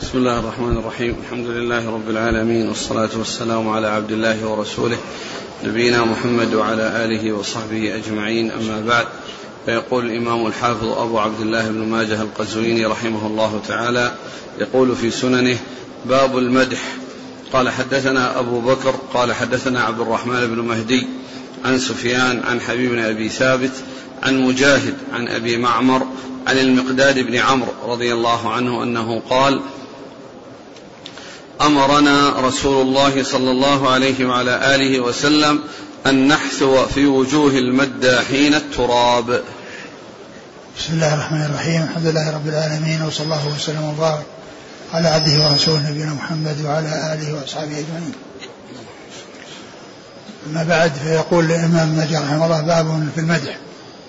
بسم الله الرحمن الرحيم. الحمد لله رب العالمين، والصلاة والسلام على عبد الله ورسوله نبينا محمد وعلى آله وصحبه أجمعين، أما بعد. فيقول الإمام الحافظ أبو عبد الله بن ماجه القزويني رحمه الله تعالى يقول في سننه: باب المدح. قال: حدثنا أبو بكر قال حدثنا عبد الرحمن بن مهدي عن سفيان عن حبيب بن أبي ثابت عن مجاهد عن أبي معمر عن المقداد بن عمرو رضي الله عنه أنه قال: أمرنا رسول الله صلى الله عليه وعلى آله وسلم أن نحثو في وجوه المداحين التراب. بسم الله الرحمن الرحيم. الحمد لله رب العالمين، وصلى الله وسلم وبارك على عبده ورسوله نبينا محمد وعلى آله وأصحابه أجمعين. أما بعد، فيقول الإمام ماجد رحمه الله: باب في المدح.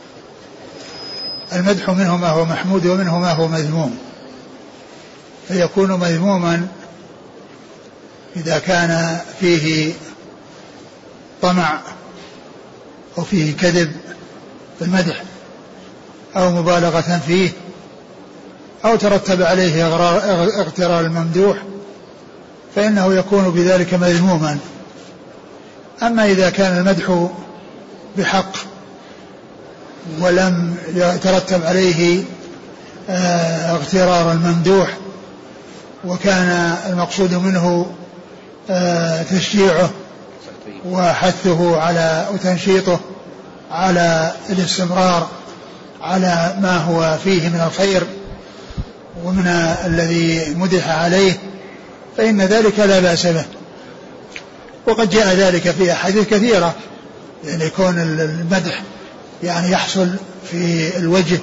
المدح منه ما هو محمود ومنه ما هو مذموم، فيكون مذموما إذا كان فيه طمع أو فيه كذب في المدح أو مبالغة فيه أو ترتب عليه اغترار الممدوح، فإنه يكون بذلك مذموما. أما إذا كان المدح بحق ولم يترتب عليه اغترار الممدوح، وكان المقصود منه تشجيعه وحثه على وتنشيطه على الاستمرار على ما هو فيه من الخير ومن الذي مدح عليه، فإن ذلك لا بأس به. وقد جاء ذلك في أحاديث كثيرة، يعني يكون المدح يعني يحصل في الوجه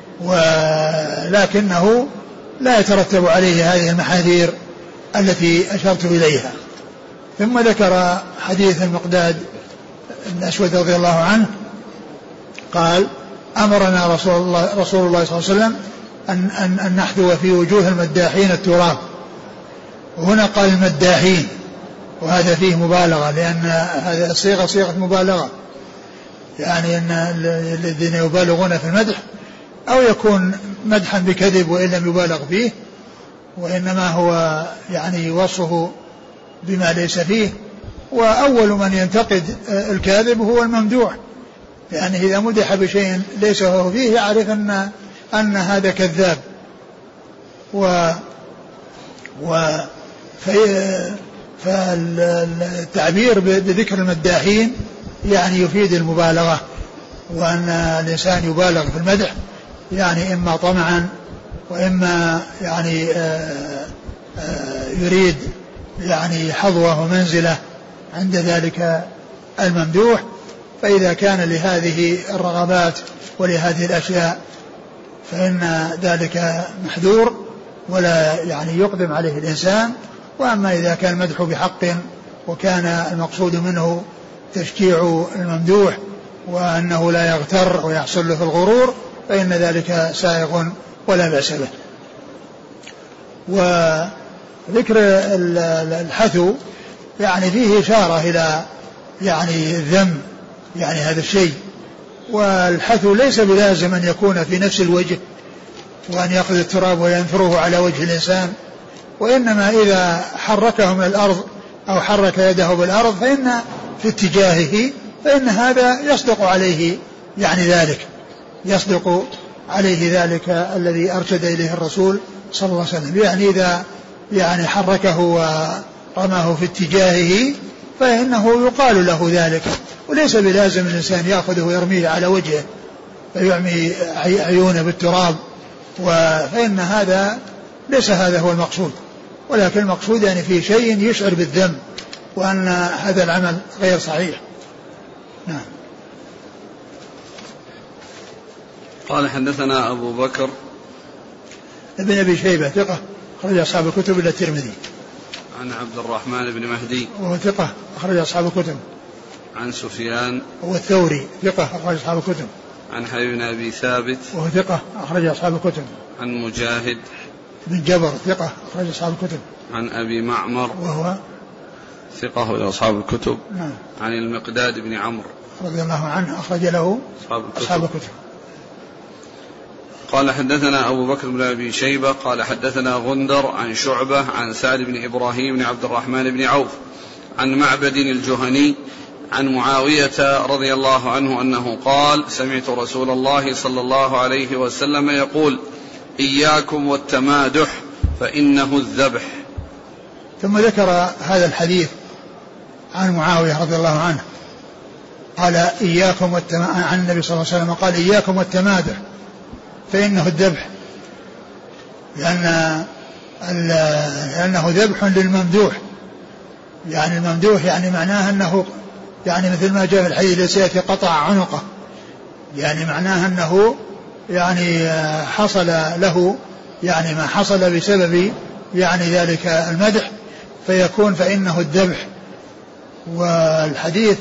ولكنه لا يترتب عليه هذه المحاذير التي أشرت إليها. ثم ذكر حديث المقداد بن أسود رضي الله عنه قال: أمرنا رسول الله صلى الله عليه وسلم أن نحثو في وجوه المداحين التراب. وهنا قال المداحين، وهذا فيه مبالغة، لأن هذا الصيغة صيغة مبالغة، يعني أن الذين يبالغون في المدح أو يكون مدحا بكذب وإن لم يبالغ فيه، وإنما هو يعني وصفه بما ليس فيه. وأول من ينتقد الكاذب هو الممدوح، لأنه إذا مدح بشيء ليس هو فيه يعرف أن هذا كذاب. فالتعبير بذكر المداحين يعني يفيد المبالغة، وأن الإنسان يبالغ في المدح، يعني إما طمعا وإما يعني يريد يعني حظوة ومنزلة عند ذلك الممدوح. فإذا كان لهذه الرغبات ولهذه الأشياء فإن ذلك محذور ولا يعني يقدم عليه الإنسان. وأما إذا كان المدح بحق وكان المقصود منه تشجيع الممدوح وأنه لا يغتر ويحصل له في الغرور، فإن ذلك سائغ ولا بأس به. وذكر الحثو يعني فيه إشارة إلى يعني الذم، يعني هذا الشيء. والحثو ليس بلازم أن يكون في نفس الوجه وأن يأخذ التراب وينثره على وجه الإنسان، وإنما إذا حركه من الأرض أو حرك يده بالأرض فإن في اتجاهه، فإن هذا يصدق عليه يعني ذلك، يصدق عليه ذلك الذي أرشد إليه الرسول صلى الله عليه وسلم. يعني إذا يعني حركه ورماه في اتجاهه فإنه يقال له ذلك، وليس بلازم الإنسان يأخذه ويرميه على وجهه فيعمي عيونه بالتراب، فإن هذا ليس هذا هو المقصود، ولكن المقصود يعني في شيء يشعر بالذنب وأن هذا العمل غير صحيح. نعم. قال: حدثنا أبو بكر ابن أبي شيبة ثقة أخرج أصحاب الكتب إلا الترمذي. عن عبد الرحمن بن مهدي وهو ثقة أخرج أصحاب الكتب. عن سفيان وهو الثوري ثقة أخرج أصحاب الكتب. عن حبيب بن أبي ثابت وهو ثقة أخرج أصحاب الكتب. عن مجاهد بن جبر ثقة أخرج أصحاب الكتب. عن أبي معمر وهو ثقة إلى أصحاب الكتب. نعم. عن المقداد بن عمرو رضي الله عنه أخرج له أصحاب الكتب. قال حدثنا أبو بكر بن أبي شيبة قال حدثنا غندر عن شعبة عن سعد بن إبراهيم بن عبد الرحمن بن عوف عن معبد الجهني عن معاوية رضي الله عنه أنه قال سمعت رسول الله صلى الله عليه وسلم يقول إياكم والتمادح فإنه الذبح. ثم ذكر هذا الحديث عن معاوية رضي الله عنه قال إياكم عن النبي صلى الله عليه وسلم قال إياكم والتمادح فإنه الذبح، لأنه ذبح للممدوح. يعني الممدوح يعني معناه أنه يعني مثل ما جاء في الحديث الذي سيأتي قطع عنقه، يعني معناه أنه يعني حصل له يعني ما حصل بسبب يعني ذلك المدح فيكون فإنه الذبح. والحديث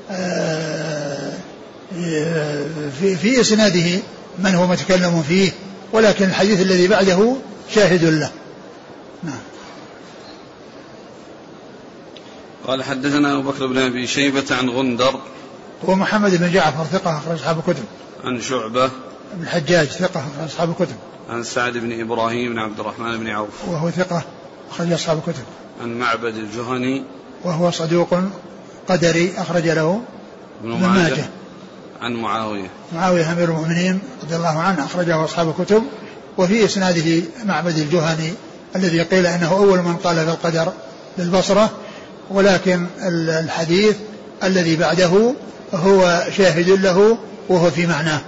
في إسناده من هو متكلم فيه، ولكن الحديث الذي بعده شاهد له. نعم. قال حدثنا أبو بكر بن أبي شيبة عن غندر هو محمد بن جعفر ثقة أخرج أصحاب الكتب. عن شعبة بن الحجاج ثقة أخرج أصحاب الكتب. عن سعد بن إبراهيم بن عبد الرحمن بن عوف وهو ثقة أخرج أصحاب الكتب. عن معبد الجهني وهو صدوق قدري أخرج له ابن ماجه. عن معاوية أمير المؤمنين رضي الله عنه أخرجه أصحاب الكتب. وفي إسناده معبد الجهني الذي قيل إنه أول من قال في القدر للبصرة، ولكن الحديث الذي بعده هو شاهد له وهو في معناه.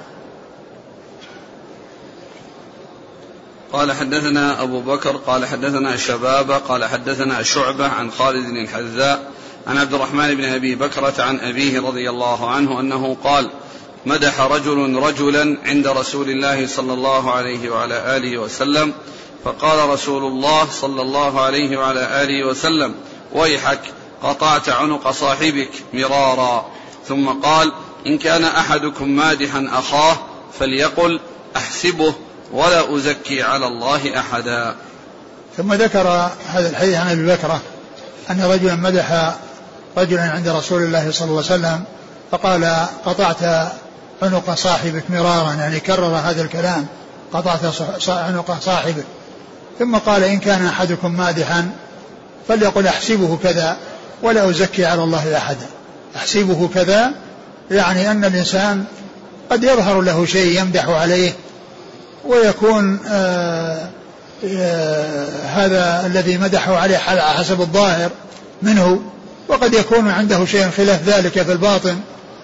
قال حدثنا أبو بكر قال حدثنا شبابة قال حدثنا شعبة عن خالد الحذاء عن عبد الرحمن بن أبي بكرة عن أبيه رضي الله عنه أنه قال مدح رجل رجلا عند رسول الله صلى الله عليه وعلى آله وسلم فقال رسول الله صلى الله عليه وعلى آله وسلم ويحك قطعت عنق صاحبك مرارا، ثم قال إن كان أحدكم مادحا أخاه فليقل أحسبه ولا أزكي على الله أحدا. ثم ذكر هذا الحديث عن أبي بكرة أن رجلا مدح رجلا عند رسول الله صلى الله عليه وسلم فقال قطعت عنق صاحبك مرارا، يعني كرر هذا الكلام قطعت عنق صاحبك، ثم قال إن كان أحدكم مادحا فليقل أحسبه كذا ولا أزكي على الله أحدا. أحسبه كذا يعني أن الإنسان قد يظهر له شيء يمدح عليه ويكون هذا الذي مدحه عليه على حسب الظاهر منه، وقد يكون عنده شيء خلاف ذلك في الباطن.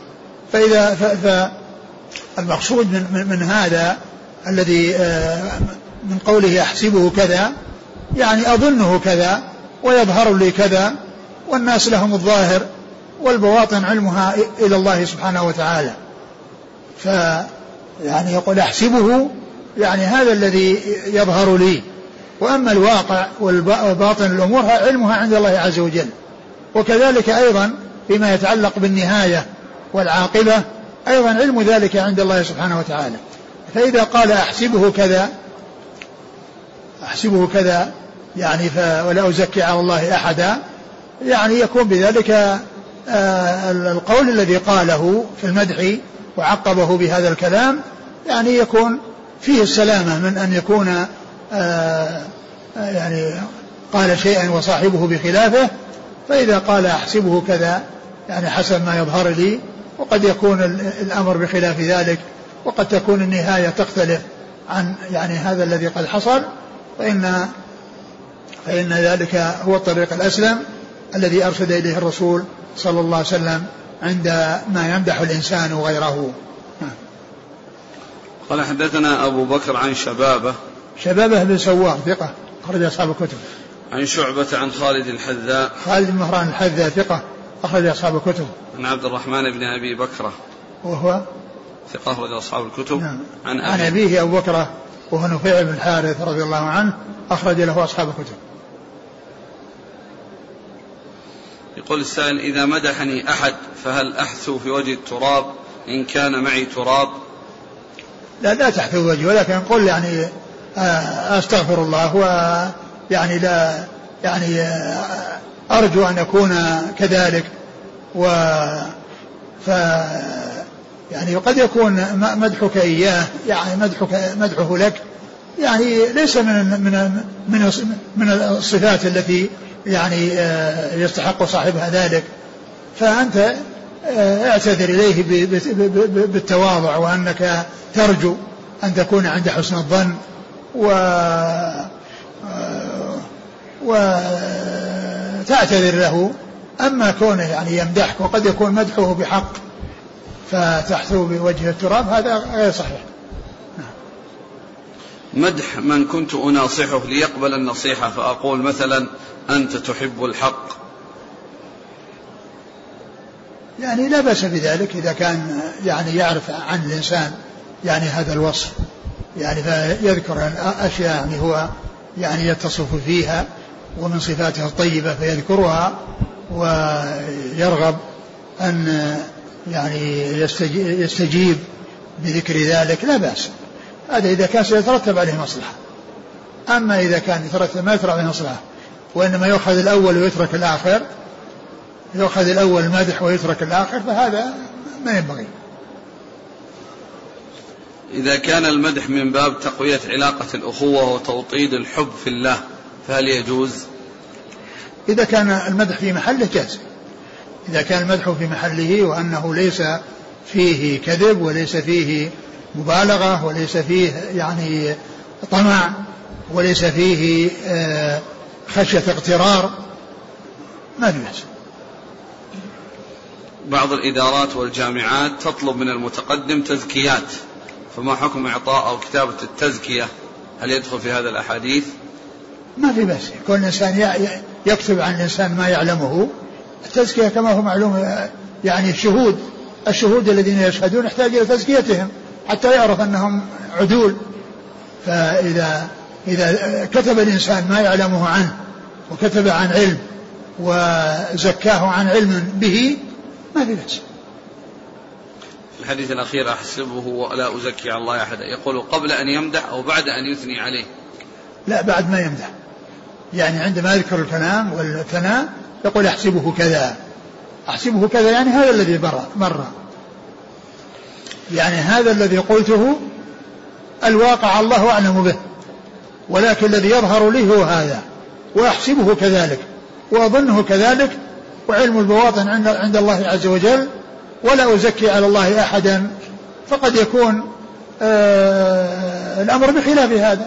فالمقصود من هذا الذي من قوله أحسبه كذا يعني أظنه كذا ويظهر لي كذا، والناس لهم الظاهر والبواطن علمها إلى الله سبحانه وتعالى. يعني يقول أحسبه يعني هذا الذي يظهر لي، وأما الواقع والباطن الأمور علمها عند الله عز وجل. وكذلك أيضا فيما يتعلق بالنهاية والعاقبة أيضا علم ذلك عند الله سبحانه وتعالى. فإذا قال أحسبه كذا يعني ولا أزكي على الله أحدا، يعني يكون بذلك القول الذي قاله في المدح وعقبه بهذا الكلام يعني يكون فيه السلامة من أن يكون يعني قال شيئا وصاحبه بخلافه. فإذا قال أحسبه كذا يعني حسب ما يظهر لي، وقد يكون الأمر بخلاف ذلك، وقد تكون النهاية تختلف عن يعني هذا الذي قد حصل، فإن ذلك هو الطريق الأسلم الذي أرشد إليه الرسول صلى الله عليه وسلم عندما يمدح الإنسان غيره. قال حدثنا أبو بكر عن شبابة بن سوار ثقة أخرج أصحاب الكتب. عن شعبة عن خالد الحذاء بن مهران الحذاء ثقة أخرج أصحاب الكتب. عن عبد الرحمن بن أبي بكرة وهو ثقة أخرج أصحاب الكتب. نعم. عن أبيه أبو بكرة وهو نفيع بن الحارث رضي الله عنه أخرج له أصحاب الكتب. يقول السائل إذا مدحني أحد فهل أحثو في وجه التراب إن كان معي تراب؟ لا تحثو وجهه، ولكن قل يعني أستغفر الله، ويعني لا يعني أرجو أن أكون كذلك، يعني قد يكون مدحك إياه يعني مدحه لك يعني ليس من الصفات التي يعني يستحق صاحبها ذلك، فأنت اعتذر إليه بالتواضع وأنك ترجو أن تكون عند حسن الظن وتعتذر له. أما كونه يعني يمدحك وقد يكون مدحه بحق فتحثو بوجه التراب هذا غير صحيح. مدح من كنت أناصحه ليقبل النصيحة فأقول مثلا أنت تحب الحق، يعني لا بأس بذلك إذا كان يعني يعرف عن الإنسان يعني هذا الوصف، يعني فيذكر أشياء يعني هو يعني يتصف فيها ومن صفاته الطيبة فيذكرها ويرغب أن يعني يستجيب بذكر ذلك لا بأس. هذا إذا كان سيترتب عليه مصلحة. أما إذا كان يترتب ما يترتب عليه مصلحة وإنما يأخذ الأول ويترك الآخر، يأخذ الأول المدح ويترك الآخر، فهذا ما ينبغي. إذا كان المدح من باب تقوية علاقة الأخوة وتوطيد الحب في الله فهل يجوز؟ إذا كان المدح في محله جاز. إذا كان المدح في محله وأنه ليس فيه كذب وليس فيه مبالغة وليس فيه يعني طمع وليس فيه خشية اغترار ما في بأس. بعض الإدارات والجامعات تطلب من المتقدم تزكيات، فما حكم إعطاء أو كتابة التزكية؟ هل يدخل في هذا الأحاديث؟ ما في بأس. كل إنسان يكتب عن الإنسان ما يعلمه. التزكية كما هو معلوم يعني الشهود الذين يشهدون يحتاج إلى تزكيتهم حتى يعرف أنهم عدول. فإذا كتب الإنسان ما يعلمه عنه وكتب عن علم وزكاه عن علم به ما في بأس. الحديث الأخير أحسبه ولا أزكي على الله أحدا، يقول قبل أن يمدح أو بعد أن يثني عليه؟ لا، بعد ما يمدح، يعني عندما يذكر الكلام والثناء يقول أحسبه كذا، أحسبه كذا يعني هذا الذي مر، يعني هذا الذي قلته الواقع الله أعلم به، ولكن الذي يظهر لي هو هذا، وأحسبه كذلك وأظنه كذلك، وعلم البواطن عند الله عز وجل، ولا أزكي على الله أحدا، فقد يكون الأمر بخلاف هذا.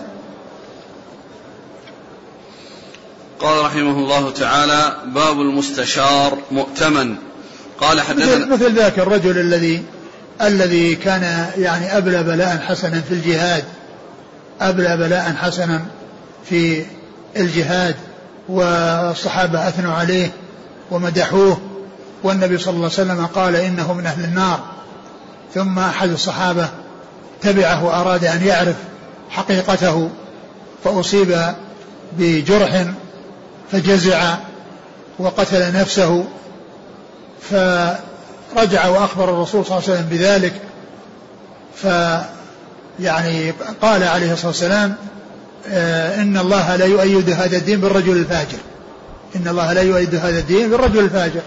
قال رحمه الله تعالى: باب المستشار مؤتمن. قال حدثنا مثل ذاك الرجل الذي كان يعني أبلى بلاء حسنا في الجهاد، أبلى بلاء حسنا في الجهاد، والصحابة أثنوا عليه ومدحوه، والنبي صلى الله عليه وسلم قال إنه من أهل النار. ثم أحد الصحابة تبعه وأراد أن يعرف حقيقته فأصيب بجرح فجزع وقتل نفسه، فرجع وأخبر الرسول صلى الله عليه وسلم بذلك، فيعني قال عليه الصلاة والسلام: إن الله لا يؤيد هذا الدين بالرجل الفاجر، إن الله لا يؤيد هذا الدين بالرجل الفاجر.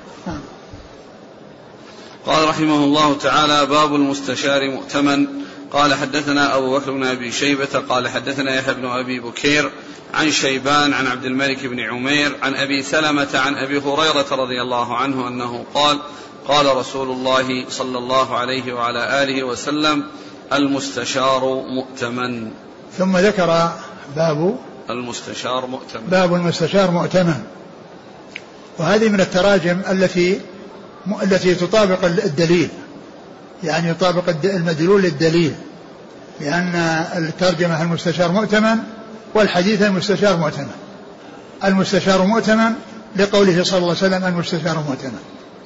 قال رحمه الله تعالى: باب المستشار مؤتمن. قال حدثنا أبو بكر بن أبي شيبة قال حدثنا يحيى بن أبي بكير عن شيبان عن عبد الملك بن عمير عن أبي سلمة عن أبي هريرة رضي الله عنه أنه قال: قال رسول الله صلى الله عليه وعلى آله وسلم: المستشار مؤتمن. ثم ذكر باب المستشار مؤتمن، باب المستشار مؤتمن. وهذه من التراجم التي تطابق الدليل، يعني يطابق المدلول للدليل، لأن الترجمة المستشار مؤتمن والحديث المستشار مؤتمن. المستشار مؤتمن لقوله صلى الله عليه وسلم: المستشار مؤتمن،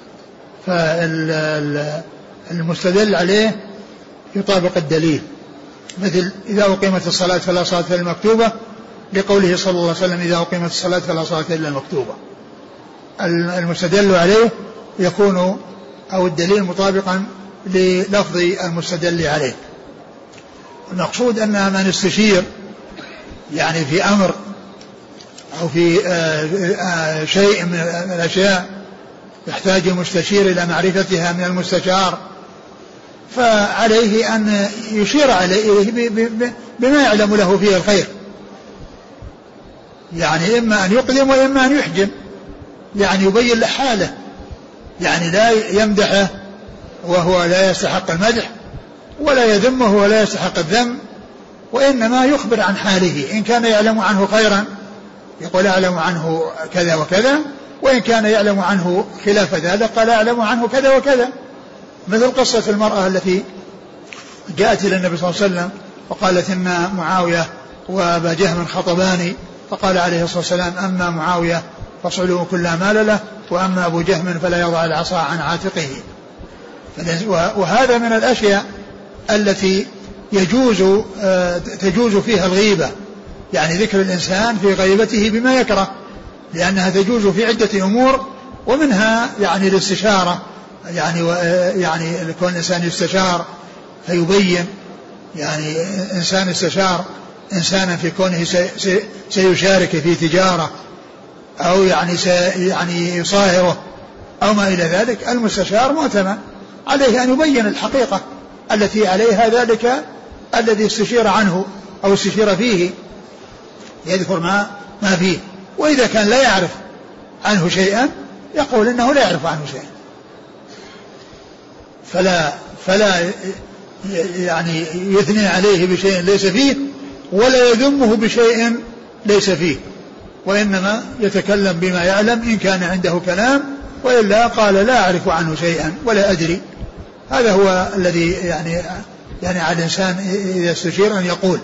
فالمستدل عليه يطابق الدليل، مثل إذا أقيمت الصلاة فلا صلاة إلا المكتوبة، لقوله صلى الله عليه وسلم: إذا أقيمت الصلاة فلا صلاة إلا المكتوبة. المستدل عليه يكون أو الدليل مطابقا للفظ المستدل عليه. المقصود أن من استشير يعني في أمر أو في شيء من الأشياء يحتاج المستشير إلى معرفتها من المستشار، فعليه أن يشير عليه بما يعلم له فيه الخير، يعني إما أن يقدم وإما أن يحجم، يعني يبين له حاله، يعني لا يمدحه وهو لا يستحق المدح، ولا يذمه ولا يستحق الذم، وإنما يخبر عن حاله. إن كان يعلم عنه خيرا يقول أعلم عنه كذا وكذا، وإن كان يعلم عنه خلاف ذلك قال أعلم عنه كذا وكذا. مثل قصة المرأة التي جاءت إلى النبي صلى الله عليه وسلم وقالت إن معاوية وأبا جهم خطباني، فقال عليه الصلاة والسلام أما معاوية فصلوا كل مال له، وأما أبو جهم فلا يضع العصا عن عاتقه. وهذا من الأشياء التي تجوز فيها الغيبة، يعني ذكر الإنسان في غيبته بما يكره، لأنها تجوز في عدة أمور، ومنها يعني الاستشارة، يعني كون الإنسان يستشار فيبين، يعني إنسان استشار إنسانا في كونه سيشارك في تجارة أو يعني يصاهره أو ما إلى ذلك، المستشار مؤتمن عليه أن يبين الحقيقة التي عليها ذلك الذي استشير عنه أو استشير فيه، يذكر ما فيه. وإذا كان لا يعرف عنه شيئا يقول إنه لا يعرف عنه شيئا، فلا يعني يثني عليه بشيء ليس فيه ولا يذمه بشيء ليس فيه، وإنما يتكلم بما يعلم إن كان عنده كلام، وإلا قال لا أعرف عنه شيئا ولا أدري. هذا هو الذي يعني على الإنسان إذا استشير أن يقول.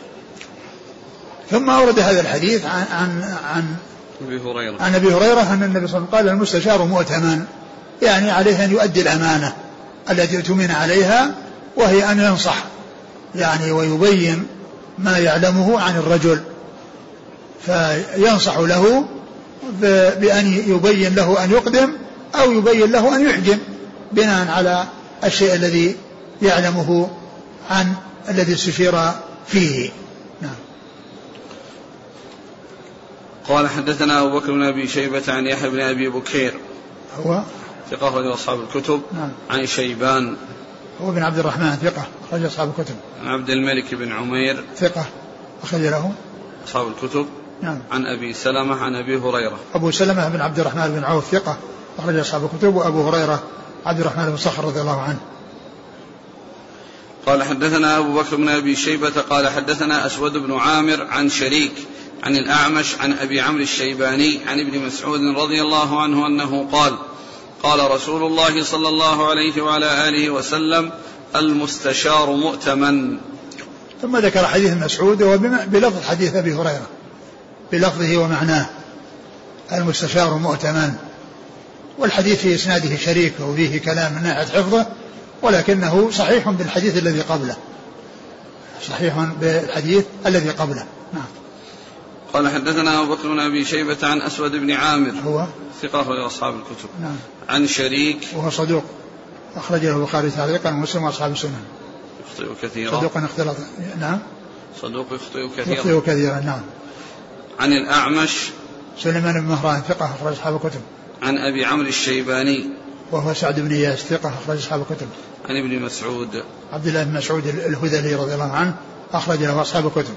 ثم أورد هذا الحديث عن أبي هريرة أن النبي صلى الله عليه وسلم قال المستشار مؤتمن، يعني عليه أن يؤدي الأمانة التي اؤتمن عليها، وهي أن ينصح يعني ويبين ما يعلمه عن الرجل، فينصح له بأن يبين له أن يقدم أو يبين له أن يحجم بناء على الشيء الذي يعلمه عن الذي استشير فيه. نعم. قال حدثنا أبو بكر بن أبي شيبة عن يحيى بن أبي بكير هو ثقة أخرج أصحاب الكتب. نعم. عن شيبان هو بن عبد الرحمن ثقة أخرج أصحاب الكتب. عن عبد الملك بن عمير ثقة أخرج له أصحاب الكتب. نعم. عن أبي سلمة عن أبي هريرة. أبو سلمة بن عبد الرحمن بن عوف ثقة أخرج أصحاب الكتب. وأبو هريرة عبد الرحمن بن صخر رضي الله عنه. قال حدثنا أبو بكر بن أبي شيبة قال حدثنا أسود بن عامر عن شريك عن الأعمش عن أبي عمرو الشيباني عن ابن مسعود رضي الله عنه أنه قال قال رسول الله صلى الله عليه وعلى آله وسلم المستشار مؤتمن. ثم ذكر حديث مسعود بلفظ حديث أبي هريرة بلفظه ومعناه المستشار مؤتمن، والحديث في إسناده شريك وفيه كلام من ناحية حفظه، ولكنه صحيح بالحديث الذي قبله، صحيح بالحديث الذي قبله. نعم. قال حدثنا أبو بكر بن أبي شيبة عن أسود بن عامر هو ثقة أخرج أصحاب الكتب. نعم. عن شريك وهو صدوق أخرج له البخاري تعليقا ومسلم وأصحاب السنن. يخطئ كثيرا. صدوق اختلط. نعم. صدوق يخطئ كثيرا. يخطئ كثيرا. نعم. عن الأعمش سليمان بن مهران ثقة أخرج أصحاب الكتب. عن أبي عمرو الشيباني وهو سعد بن إياس ثقة أخرج أصحاب الكتب. عن ابن مسعود عبد الله بن مسعود الهذلي رضي الله عنه أخرج له أصحاب الكتب.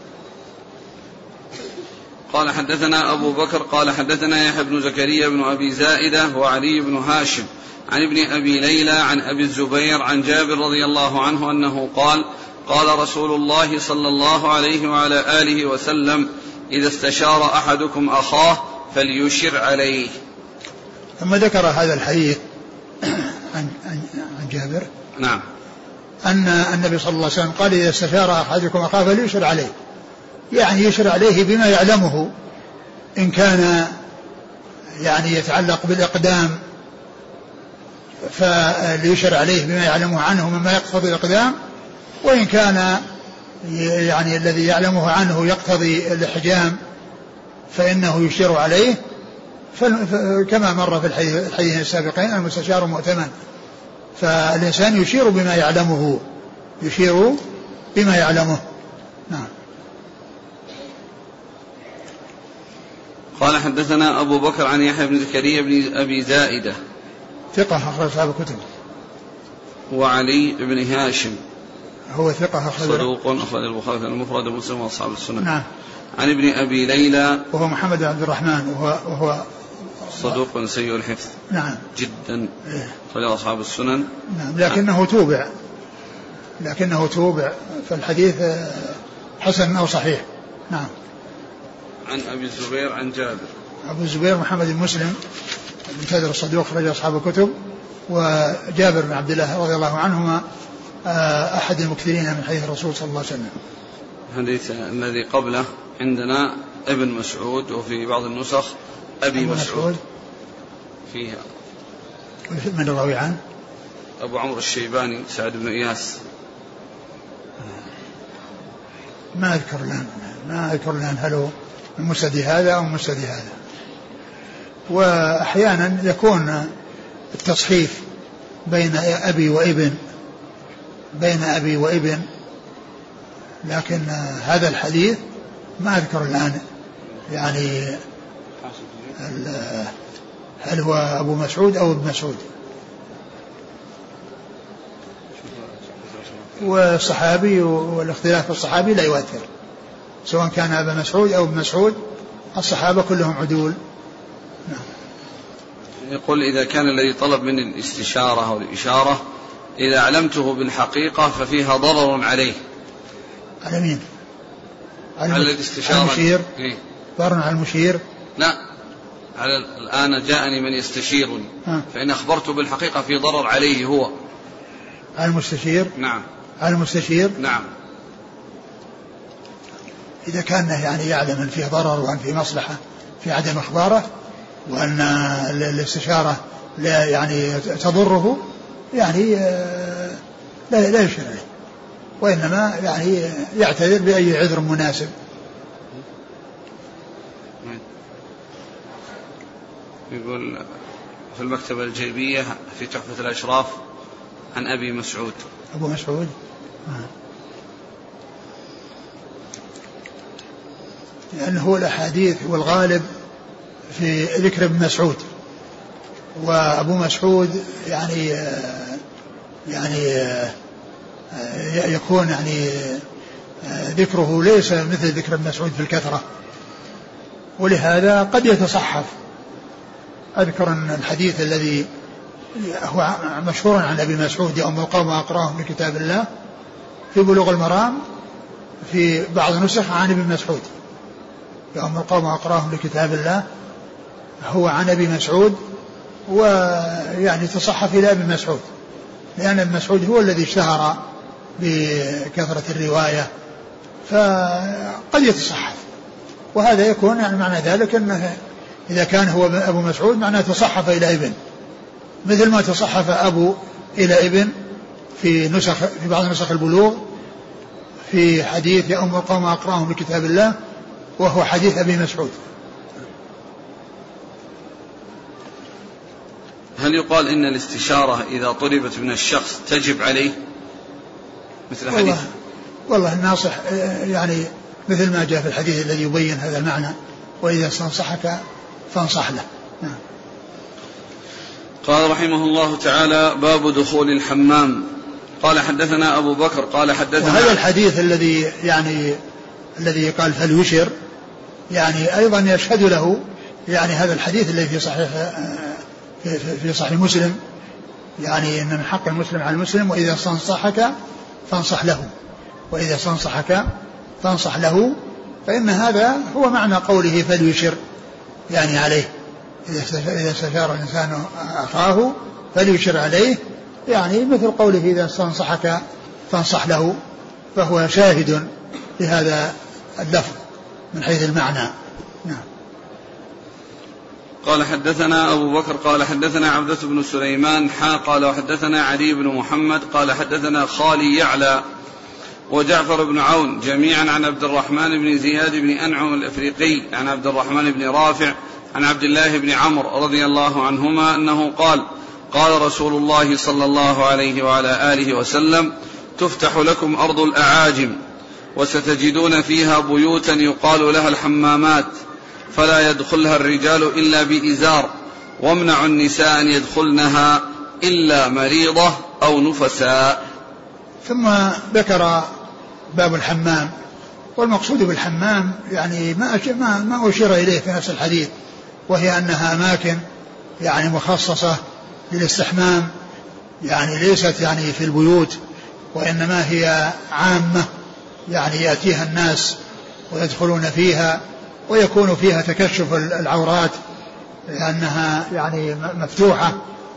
قال حدثنا أبو بكر قال حدثنا يحيى بن زكريا بن أبي زائدة وعلي بن هاشم عن ابن أبي ليلى عن أبي الزبير عن جابر رضي الله عنه أنه قال قال رسول الله صلى الله عليه وعلى آله وسلم إذا استشار أحدكم أخاه فليشر عليه. ثم ذكر هذا الحديث عن جابر. نعم. أن النبي صلى الله عليه وسلم قال إذا استشار أحدكم أخاه فليشر عليه، يعني يشر عليه بما يعلمه، إن كان يعني يتعلق بالإقدام فليشر عليه بما يعلمه عنه مما يقتضي الإقدام، وإن كان يعني الذي يعلمه عنه يقتضي الإحجام فإنه يشير عليه، كما مر في الحديث السابقين المستشار مؤتمن، فالإنسان يشير بما يعلمه، يشير بما يعلمه. نعم. قال حدثنا أبو بكر عن يحيى بن زكريا بن أبي زائدة ثقة أخرج أصحاب الكتب. وعلي بن هاشم هو ثقة صدوق أخرج البخاري المفرد ومسلم وأصحاب السنن. نعم. عن ابن أبي ليلى وهو محمد بن عبد الرحمن وهو صدوق سيء الحفظ. نعم جدا. أخرج أصحاب السنن. نعم لكنه توبع فالحديث حسن أو صحيح. نعم. عن أبي الزبير عن جابر. أبو الزبير محمد بن مسلم بن كثير الصدوق أخرج أصحاب الكتب. وجابر بن عبد الله رضي الله عنهما أحد المكثرين من حديث الرسول صلى الله عليه وسلم. الحديث الذي قبله عندنا ابن مسعود وفي بعض النسخ أبي مسعود فيها. من الراوي عنه؟ أبو عمرو الشيباني سعد بن إياس. ما أذكر الآن هل هو من مسند هذا أو مسند هذا. وأحيانا يكون التصحيف بين أبي وابن لكن هذا الحديث ما أذكر الآن يعني هل هو أبو مسعود أو ابن مسعود. والصحابي والاختلاف في الصحابي لا يؤثر سواء كان أبا مسعود أو ابن مسعود الصحابة كلهم عدول. نعم. يقول إذا كان الذي طلب من الاستشارة أو الإشارة إذا علمته بالحقيقة ففيها ضرر عليه. على مين؟ على الاستشارة. المشير. ضرر على المشير. لا على الآن جاءني من يستشيرني فإن أخبرته بالحقيقة في ضرر عليه هو. على المستشير. نعم. على المستشير. نعم. إذا كان يعني يعلم أن فيه ضرر وأن فيه مصلحة في عدم إخباره وأن الاستشارة لا يعني تضره يعني لا يشير عليه وإنما يعني يعتذر بأي عذر مناسب. يقول في المكتبة الجيبية في تحفة الأشراف عن أبي مسعود. أبو مسعود. لأنه هو الأحاديث والغالب في ذكر ابن مسعود وأبو مسعود يعني يكون يعني ذكره ليس مثل ذكر ابن مسعود في الكثرة ولهذا قد يتصحف. أذكر أن الحديث الذي هو مشهور عن أبي مسعود يوم القوم أقراهم لكتاب الله في بلوغ المرام في بعض نسخ عن ابي مسعود يوم القوم أقراهم لكتاب الله هو عن أبي مسعود ويعني تصحف إلى أبي مسعود لأن ابن مسعود هو الذي اشتهر بكثرة الرواية فقد يتصحف وهذا يكون يعني معنى ذلك أنه إذا كان هو أبو مسعود معناه تصحف إلى ابن مثل ما تصحف أبو إلى ابن في بعض نسخ البلوغ في حديث يا أم القوم أقراهم لكتاب الله وهو حديث أبي مسعود. هل يقال إن الاستشارة إذا طلبت من الشخص تجب عليه مثل حديث؟ والله الناصح يعني مثل ما جاء في الحديث الذي يبين هذا المعنى وإذا استنصحك فانصح له. قال رحمه الله تعالى باب دخول الحمام. قال حدثنا أبو بكر قال حدثنا وهذا الحديث الذي قال فليشر يعني أيضا يشهد له يعني هذا الحديث الذي في صحيح مسلم يعني إن من حق المسلم على المسلم وإذا استنصحك فانصح له فإن هذا هو معنى قوله فليشر يعني عليه إذا استشار الإنسان أخاه فليشر عليه يعني مثل قوله إذا استنصحك فانصح له فهو شاهد لهذا اللفظ من حيث المعنى. نعم. قال حدثنا أبو بكر قال حدثنا عبدة بن سليمان قال وحدثنا علي بن محمد قال حدثنا خالي يعلى وجعفر بن عون جميعا عن عبد الرحمن بن زياد بن أنعم الأفريقي عن عبد الرحمن بن رافع عن عبد الله بن عمرو رضي الله عنهما أنه قال قال رسول الله صلى الله عليه وعلى آله وسلم تفتح لكم أرض الأعاجم وستجدون فيها بيوتا يقال لها الحمامات فلا يدخلها الرجال إلا بإزار وامنعوا النساء أن يدخلنها إلا مريضة أو نفساء. ثم ذكر باب الحمام، والمقصود بالحمام يعني ما أشير إليه في نفس الحديث، وهي أنها أماكن يعني مخصصة للاستحمام، يعني ليست يعني في البيوت، وإنما هي عامة يعني يأتيها الناس ويدخلون فيها، ويكون فيها تكشف العورات لأنها يعني مفتوحة.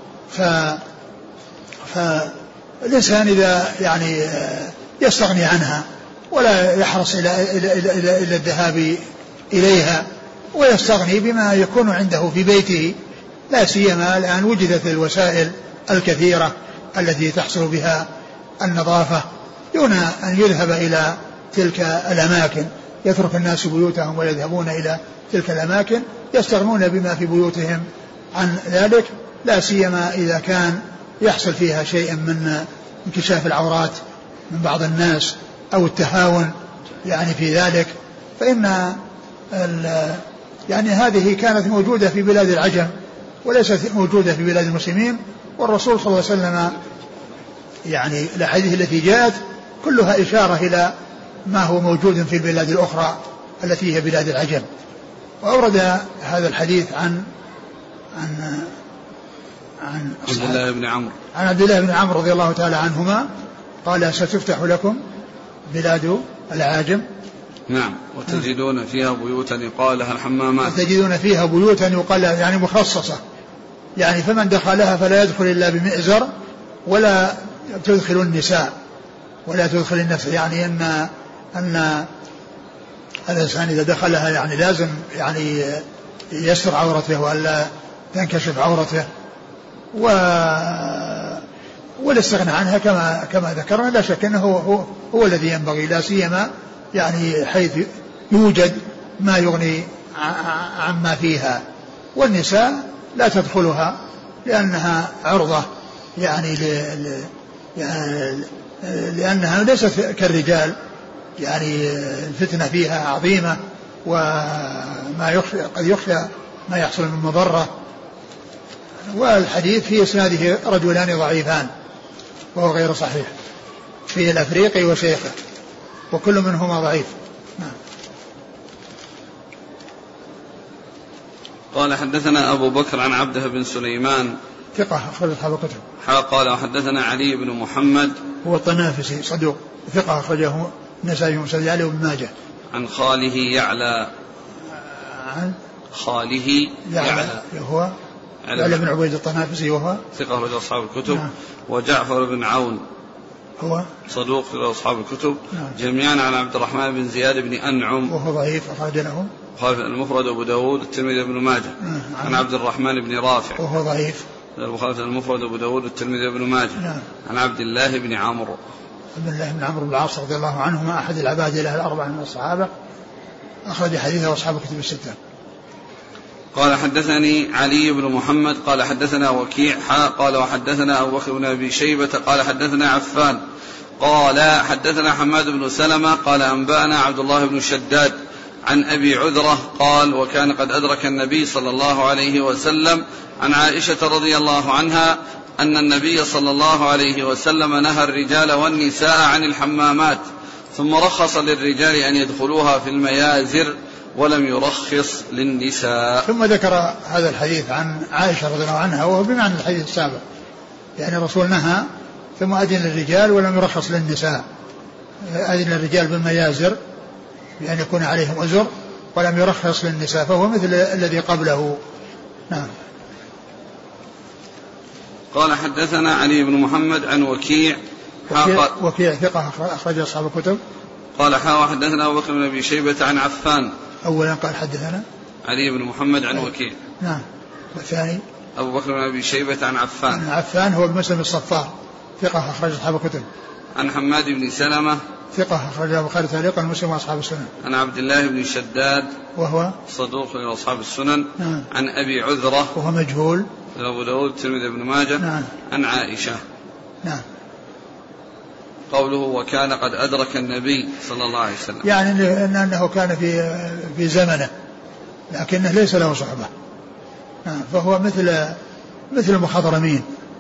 فالإنسان إذا يعني يستغني عنها ولا يحرص إلى الذهاب إليها، ويستغني بما يكون عنده في بيته، لا سيما الآن وجدت الوسائل الكثيرة التي تحصل بها النظافة، دون أن يذهب إلى تلك الأماكن. يترك الناس بيوتهم ويذهبون إلى تلك الأماكن، يستغنون بما في بيوتهم عن ذلك، لا سيما إذا كان يحصل فيها شيء من انكشاف العورات من بعض الناس أو التهاون يعني في ذلك. فإن يعني هذه كانت موجودة في بلاد العجم وليست موجودة في بلاد المسلمين، والرسول صلى الله عليه وسلم يعني الأحاديث التي جاءت كلها إشارة إلى ما هو موجود في البلاد الأخرى التي هي بلاد العجم. وأورد هذا الحديث عن عبد الله بن عمرو رضي الله تعالى عنهما قال: ستفتح لكم بلاد العاجم. نعم. وتجدون فيها بيوتا يقال لها الحمامات. وتجدون فيها بيوتا يقال لها يعني مخصصة، يعني فمن دخلها فلا يدخل إلا بمئزر، ولا تدخل النساء ولا تدخل الناس، يعني أن الإنسان إذا دخلها يعني لازم يعني يستر عورته ولا تنكشف عورته، والاستغناء عنها كما ذكرنا لا شك أنه هو الذي ينبغي، لا سيما يعني حيث يوجد ما يغني عما فيها. والنساء لا تدخلها لأنها عرضة يعني لأنها ليست كالرجال، يعني الفتنة فيها عظيمة، وما قد يخشى ما يحصل من مضرة. والحديث في إسناده رجلان ضعيفان وهو غير صحيح، فيه الأفريقي وشيخه وكل منهما ضعيف. قال: حدثنا أبو بكر عن عبده بن سليمان ثقة أخرج أصحاب الكتب. قال: وحدثنا علي بن محمد هو الطنافسي صدوق ثقة أخرجه النسائي ومسند علي وابن ماجه. عن خاله يعلى هو يعلى بن عبيد الطنافسي وهو ثقة أخرج أصحاب الكتب. وجعفر بن عون هو صدوق في أصحاب الكتب. جميعا عن عبد الرحمن بن زياد بن أنعم وهو ضعيف أخرج له المفرد أبو داود الترمذي بن ماجه. عن عبد الرحمن بن رافع وهو ضعيف المفرد أبو داود الترمذي بن ماجه. عن عبد الله بن عمرو بن العاص رضي الله عنهما أحد العباد له الأربعة من الصحابة، أخرج حديثه أصحاب الكتب الستة. قال: حدثني علي بن محمد قال: حدثنا وكيع قال: وحدثنا أبو بكر بن أبي شيبة قال: حدثنا عفان قال: حدثنا حماد بن سلمة قال: أنبأنا عبد الله بن شداد عن أبي عذرة قال: وكان قد أدرك النبي صلى الله عليه وسلم عن عائشة رضي الله عنها أن النبي صلى الله عليه وسلم نهى الرجال والنساء عن الحمامات، ثم رخص للرجال أن يدخلوها في الميازر ولم يرخص للنساء. ثم ذكر هذا الحديث عن عائشة رضي الله عنها وهو بمعنى الحديث السابق، يعني الرسول نهى ثم أذن للرجال ولم يرخص للنساء. أذن للرجال بالميازر بأن يكون عليهم أزر ولم يرخص للنساء، فهو مثل الذي قبله. نعم. قال: حدثنا علي بن محمد عن وكيع ثقة أخرج أصحاب الكتب. قال: حدثنا أبو بكر بن أبي شيبة عن عفان. أولا قال: حدثنا علي بن محمد عن وكيع. نعم. والثاني أبو بكر بن أبي شيبة عن عفان. عفان هو بن مسلم الصفار ثقة أخرج أصحاب الكتب. عن حماد بن سلمة ثقة أخرج البخاري تعليقا ومسلم وأصحاب السنن. عن عبد الله بن شداد وهو صدوق إلى أصحاب السنن. نعم. عن أبي عذرة وهو مجهول أبو داود الترمذي بن ماجه. نعم. عن عائشة. نعم. قوله: وكان قد أدرك النبي صلى الله عليه وسلم، يعني أنه كان في زمنه لكنه ليس له صحبة. نعم. فهو مثل المخضرمين،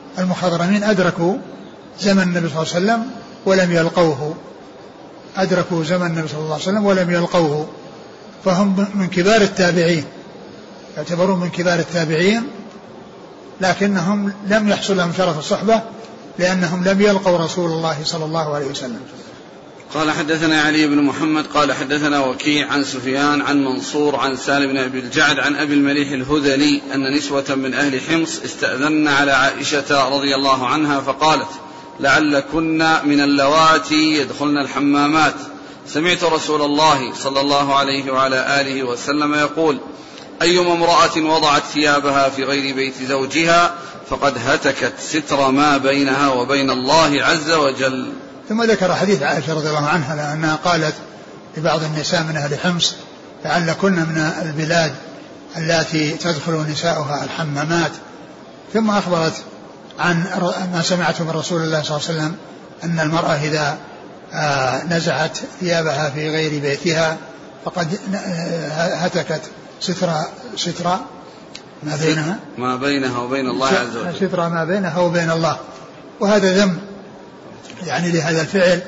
المخضرمين أدركوا زمن النبي صلى الله عليه وسلم ولم يلقوه، أدركوا زمن النبي صلى الله عليه وسلم ولم يلقوه، فهم من كبار التابعين، يعتبرون من كبار التابعين، لكنهم لم يحصل لهم شرف الصحبة لأنهم لم يلقوا رسول الله صلى الله عليه وسلم. قال حدثنا علي بن محمد قال حدثنا وكيع عن سفيان عن منصور عن سالم بن أبي الجعد عن أبي المليح الهذلي أن نسوة من أهل حمص استأذن على عائشة رضي الله عنها فقالت لعلكن من اللواتي يدخلن الحمامات، سمعت رسول الله صلى الله عليه وعلى آله وسلم يقول أيما امرأة وضعت ثيابها في غير بيت زوجها فقد هتكت ستر ما بينها وبين الله عز وجل. ثم ذكر حديث عائشة رضي الله عنها لأنها قالت لبعض النساء من أهل حمص لعلكن من البلاد التي تدخل نساؤها الحمامات، ثم أخبرت عن ما سمعته من رسول الله صلى الله عليه وسلم أن المرأة إذا نزعت ثيابها في غير بيتها فقد هتكت ستر ما بينها وبين الله عز وجل، ستر ما بينها وبين الله. وهذا ذم يعني لهذا الفعل،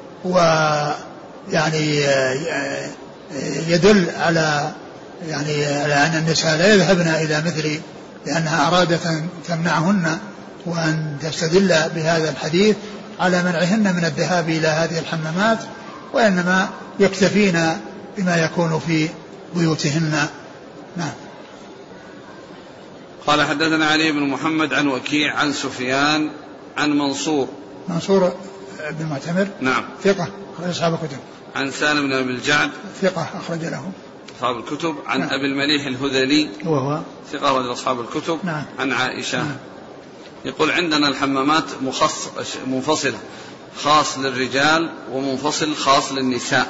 ويعني يدل على أن النساء لا يذهبن إلى مثل، لأنها أرادت أن تمنعهن وأن تستدل بهذا الحديث على منعهن من الذهاب إلى هذه الحمامات، وإنما يكتفين بما يكون في بيوتهن. نعم. قال حدثنا علي بن محمد عن وكيع عن سفيان عن منصور بن معتمر نعم ثقة أخرج أصحاب الكتب، عن سالم بن أبي الجعد ثقة أخرج له أصحاب الكتب، عن نعم. أبي المليح الهذلي وهو ثقة أخرج أصحاب الكتب نعم. عن عائشة نعم. يقول عندنا الحمامات منفصلة، خاص للرجال ومنفصل خاص للنساء.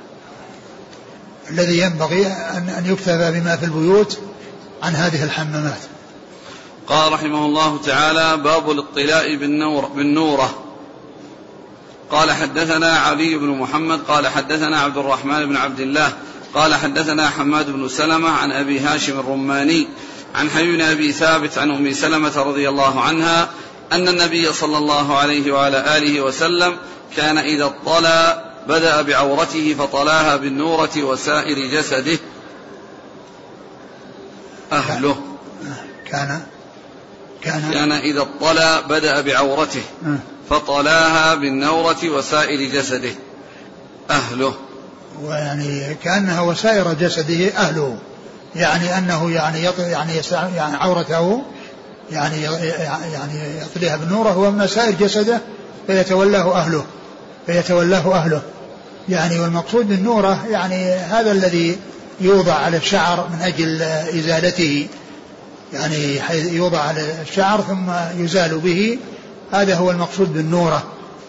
الذي ينبغي أن يكتب بما في البيوت عن هذه الحمامات. قال رحمه الله تعالى باب الاطلاء بالنورة. قال حدثنا علي بن محمد قال حدثنا عبد الرحمن بن عبد الله قال حدثنا حماد بن سلمة عن أبي هاشم الرماني عن حبيب بن أبي ثابت عن أم سلمة رضي الله عنها أن النبي صلى الله عليه وعلى آله وسلم كان إذا اطلى بدأ بعورته فطلاها بالنورة وسائر جسده أهله. كان إذا اطلى بدأ بعورته فطلاها بالنورة وسائر جسده أهله. ويعني كأنها وسائر جسده أهله، يعني أنه يعني عورته يعني يطليها بالنورة هو من سائر جسده فيتولاه أهله يعني. والمقصود بالنورة يعني هذا الذي يوضع على الشعر من أجل إزالته، يعني يوضع على الشعر ثم يزال به، هذا هو المقصود بالنورة.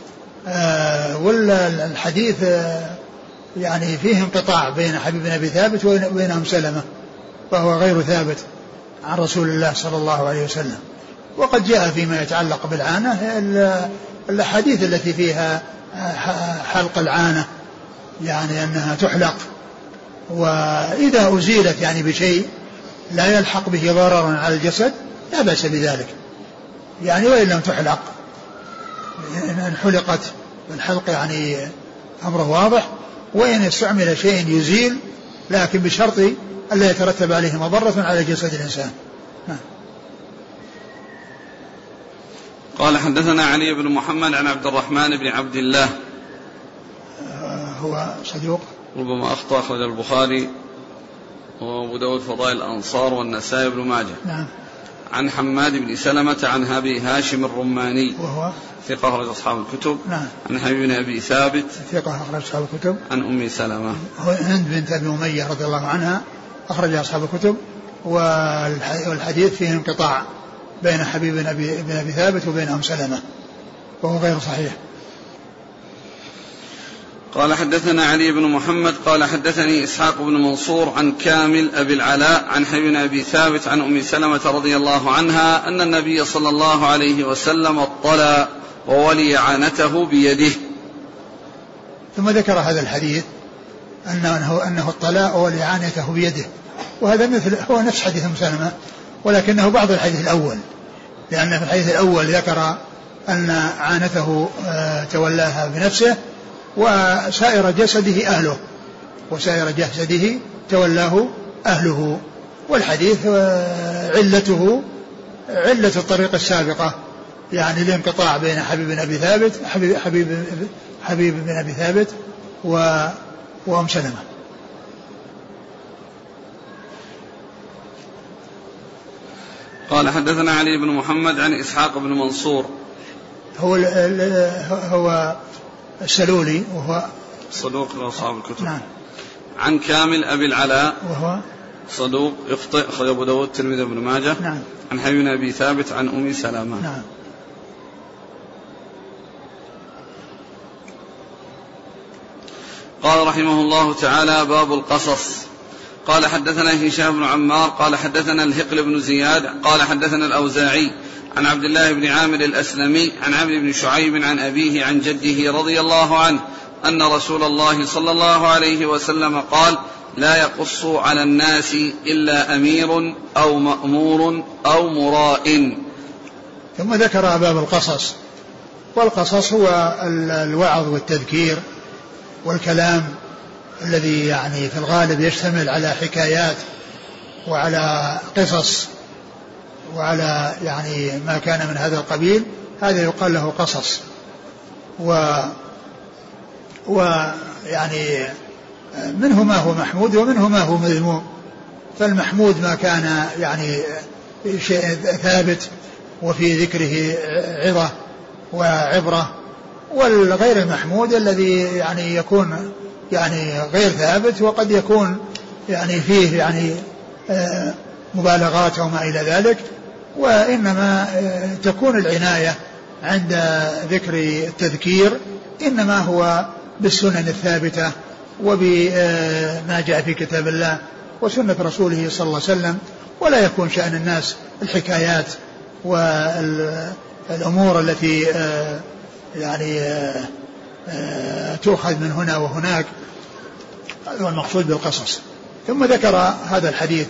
والحديث يعني فيه انقطاع بين حبيب بن أبي ثابت وبين أم سلمة، فهو غير ثابت عن رسول الله صلى الله عليه وسلم. وقد جاء فيما يتعلق بالعانة الحديث التي فيها حلق العانة، يعني أنها تحلق، وإذا أزيلت يعني بشيء لا يلحق به ضرر على الجسد لا بأس بذلك يعني. وإن لم تحلق إن حلقت الحلق يعني أمره واضح، وإن استعمل شيء يزيل لكن بشرط ألا يترتب عليه مضرة على جسد الإنسان. قال حدثنا علي بن محمد عن عبد الرحمن بن عبد الله هو صدوق ربما أخطأ، أخرج البخاري وأبو داود فضائل الأنصار والنسائي بن ماجه. نعم. عن حماد بن سلمة عن أبي هاشم الرماني وهو ثقة أخرج أصحاب الكتب. نعم. عن حبيب بن أبي ثابت ثقة أخرج أصحاب الكتب. عن أم سلمة هند بنت أبي أمية رضي الله عنها أخرج أصحاب الكتب. والحديث فيه انقطاع بين حبيب بن أبي ثابت وبين أم سلمة وهو غير صحيح. قال حدثنا علي بن محمد قال حدثني إسحاق بن منصور عن كامل أبي العلاء عن حبيب بن أبي ثابت عن أم سلمة رضي الله عنها أن النبي صلى الله عليه وسلم اطلى وولي عانته بيده. ثم ذكر هذا الحديث أنه اطلى وولي عانته بيده، وهذا هو نفس حديث أم سلمة ولكنه بعض الحديث الأول، لأن في الحديث الأول ذكر أن عانته تولاها بنفسه وسائر جسده أهله، وسائر جسده تولاه أهله. والحديث علته علة الطريق السابقة، يعني الانقطاع بين حبيب بن أبي ثابت وأم سلمة. قال حدثنا علي بن محمد عن إسحاق بن منصور هو السلولي وهو صدوق لأصحاب الكتب. نعم. عن كامل أبي العلاء وهو صدوق يخطئ، أخرج أبو داود الترمذي بن ماجه. نعم. عن حبيب بن أبي ثابت عن أم سلمة. نعم. قال رحمه الله تعالى: باب القصص. قال حدثنا هشام بن عمار قال حدثنا الهقل بن زياد قال حدثنا الأوزاعي عن عبد الله بن عامر الأسلمي عن عمرو بن شعيب عن أبيه عن جده رضي الله عنه أن رسول الله صلى الله عليه وسلم قال: لا يقص على الناس إلا أمير أو مأمور أو مراء. ثم ذكر باب القصص. والقصص هو الوعظ والتذكير والكلام الذي يعني في الغالب يشتمل على حكايات وعلى قصص وعلى يعني ما كان من هذا القبيل، هذا يقال له قصص. ويعني منه ما هو محمود ومنه ما هو مذموم. فالمحمود ما كان يعني شيء ثابت وفي ذكره عظة وعبرة، والغير المحمود الذي يعني يكون يعني غير ثابت وقد يكون يعني فيه يعني مبالغات وما إلى ذلك. وإنما تكون العناية عند ذكر التذكير إنما هو بالسنن الثابتة وبما جاء في كتاب الله وسنة رسوله صلى الله عليه وسلم، ولا يكون شأن الناس الحكايات والأمور التي يعني تؤخذ من هنا وهناك. هذا هو المقصود بالقصص. ثم ذكر هذا الحديث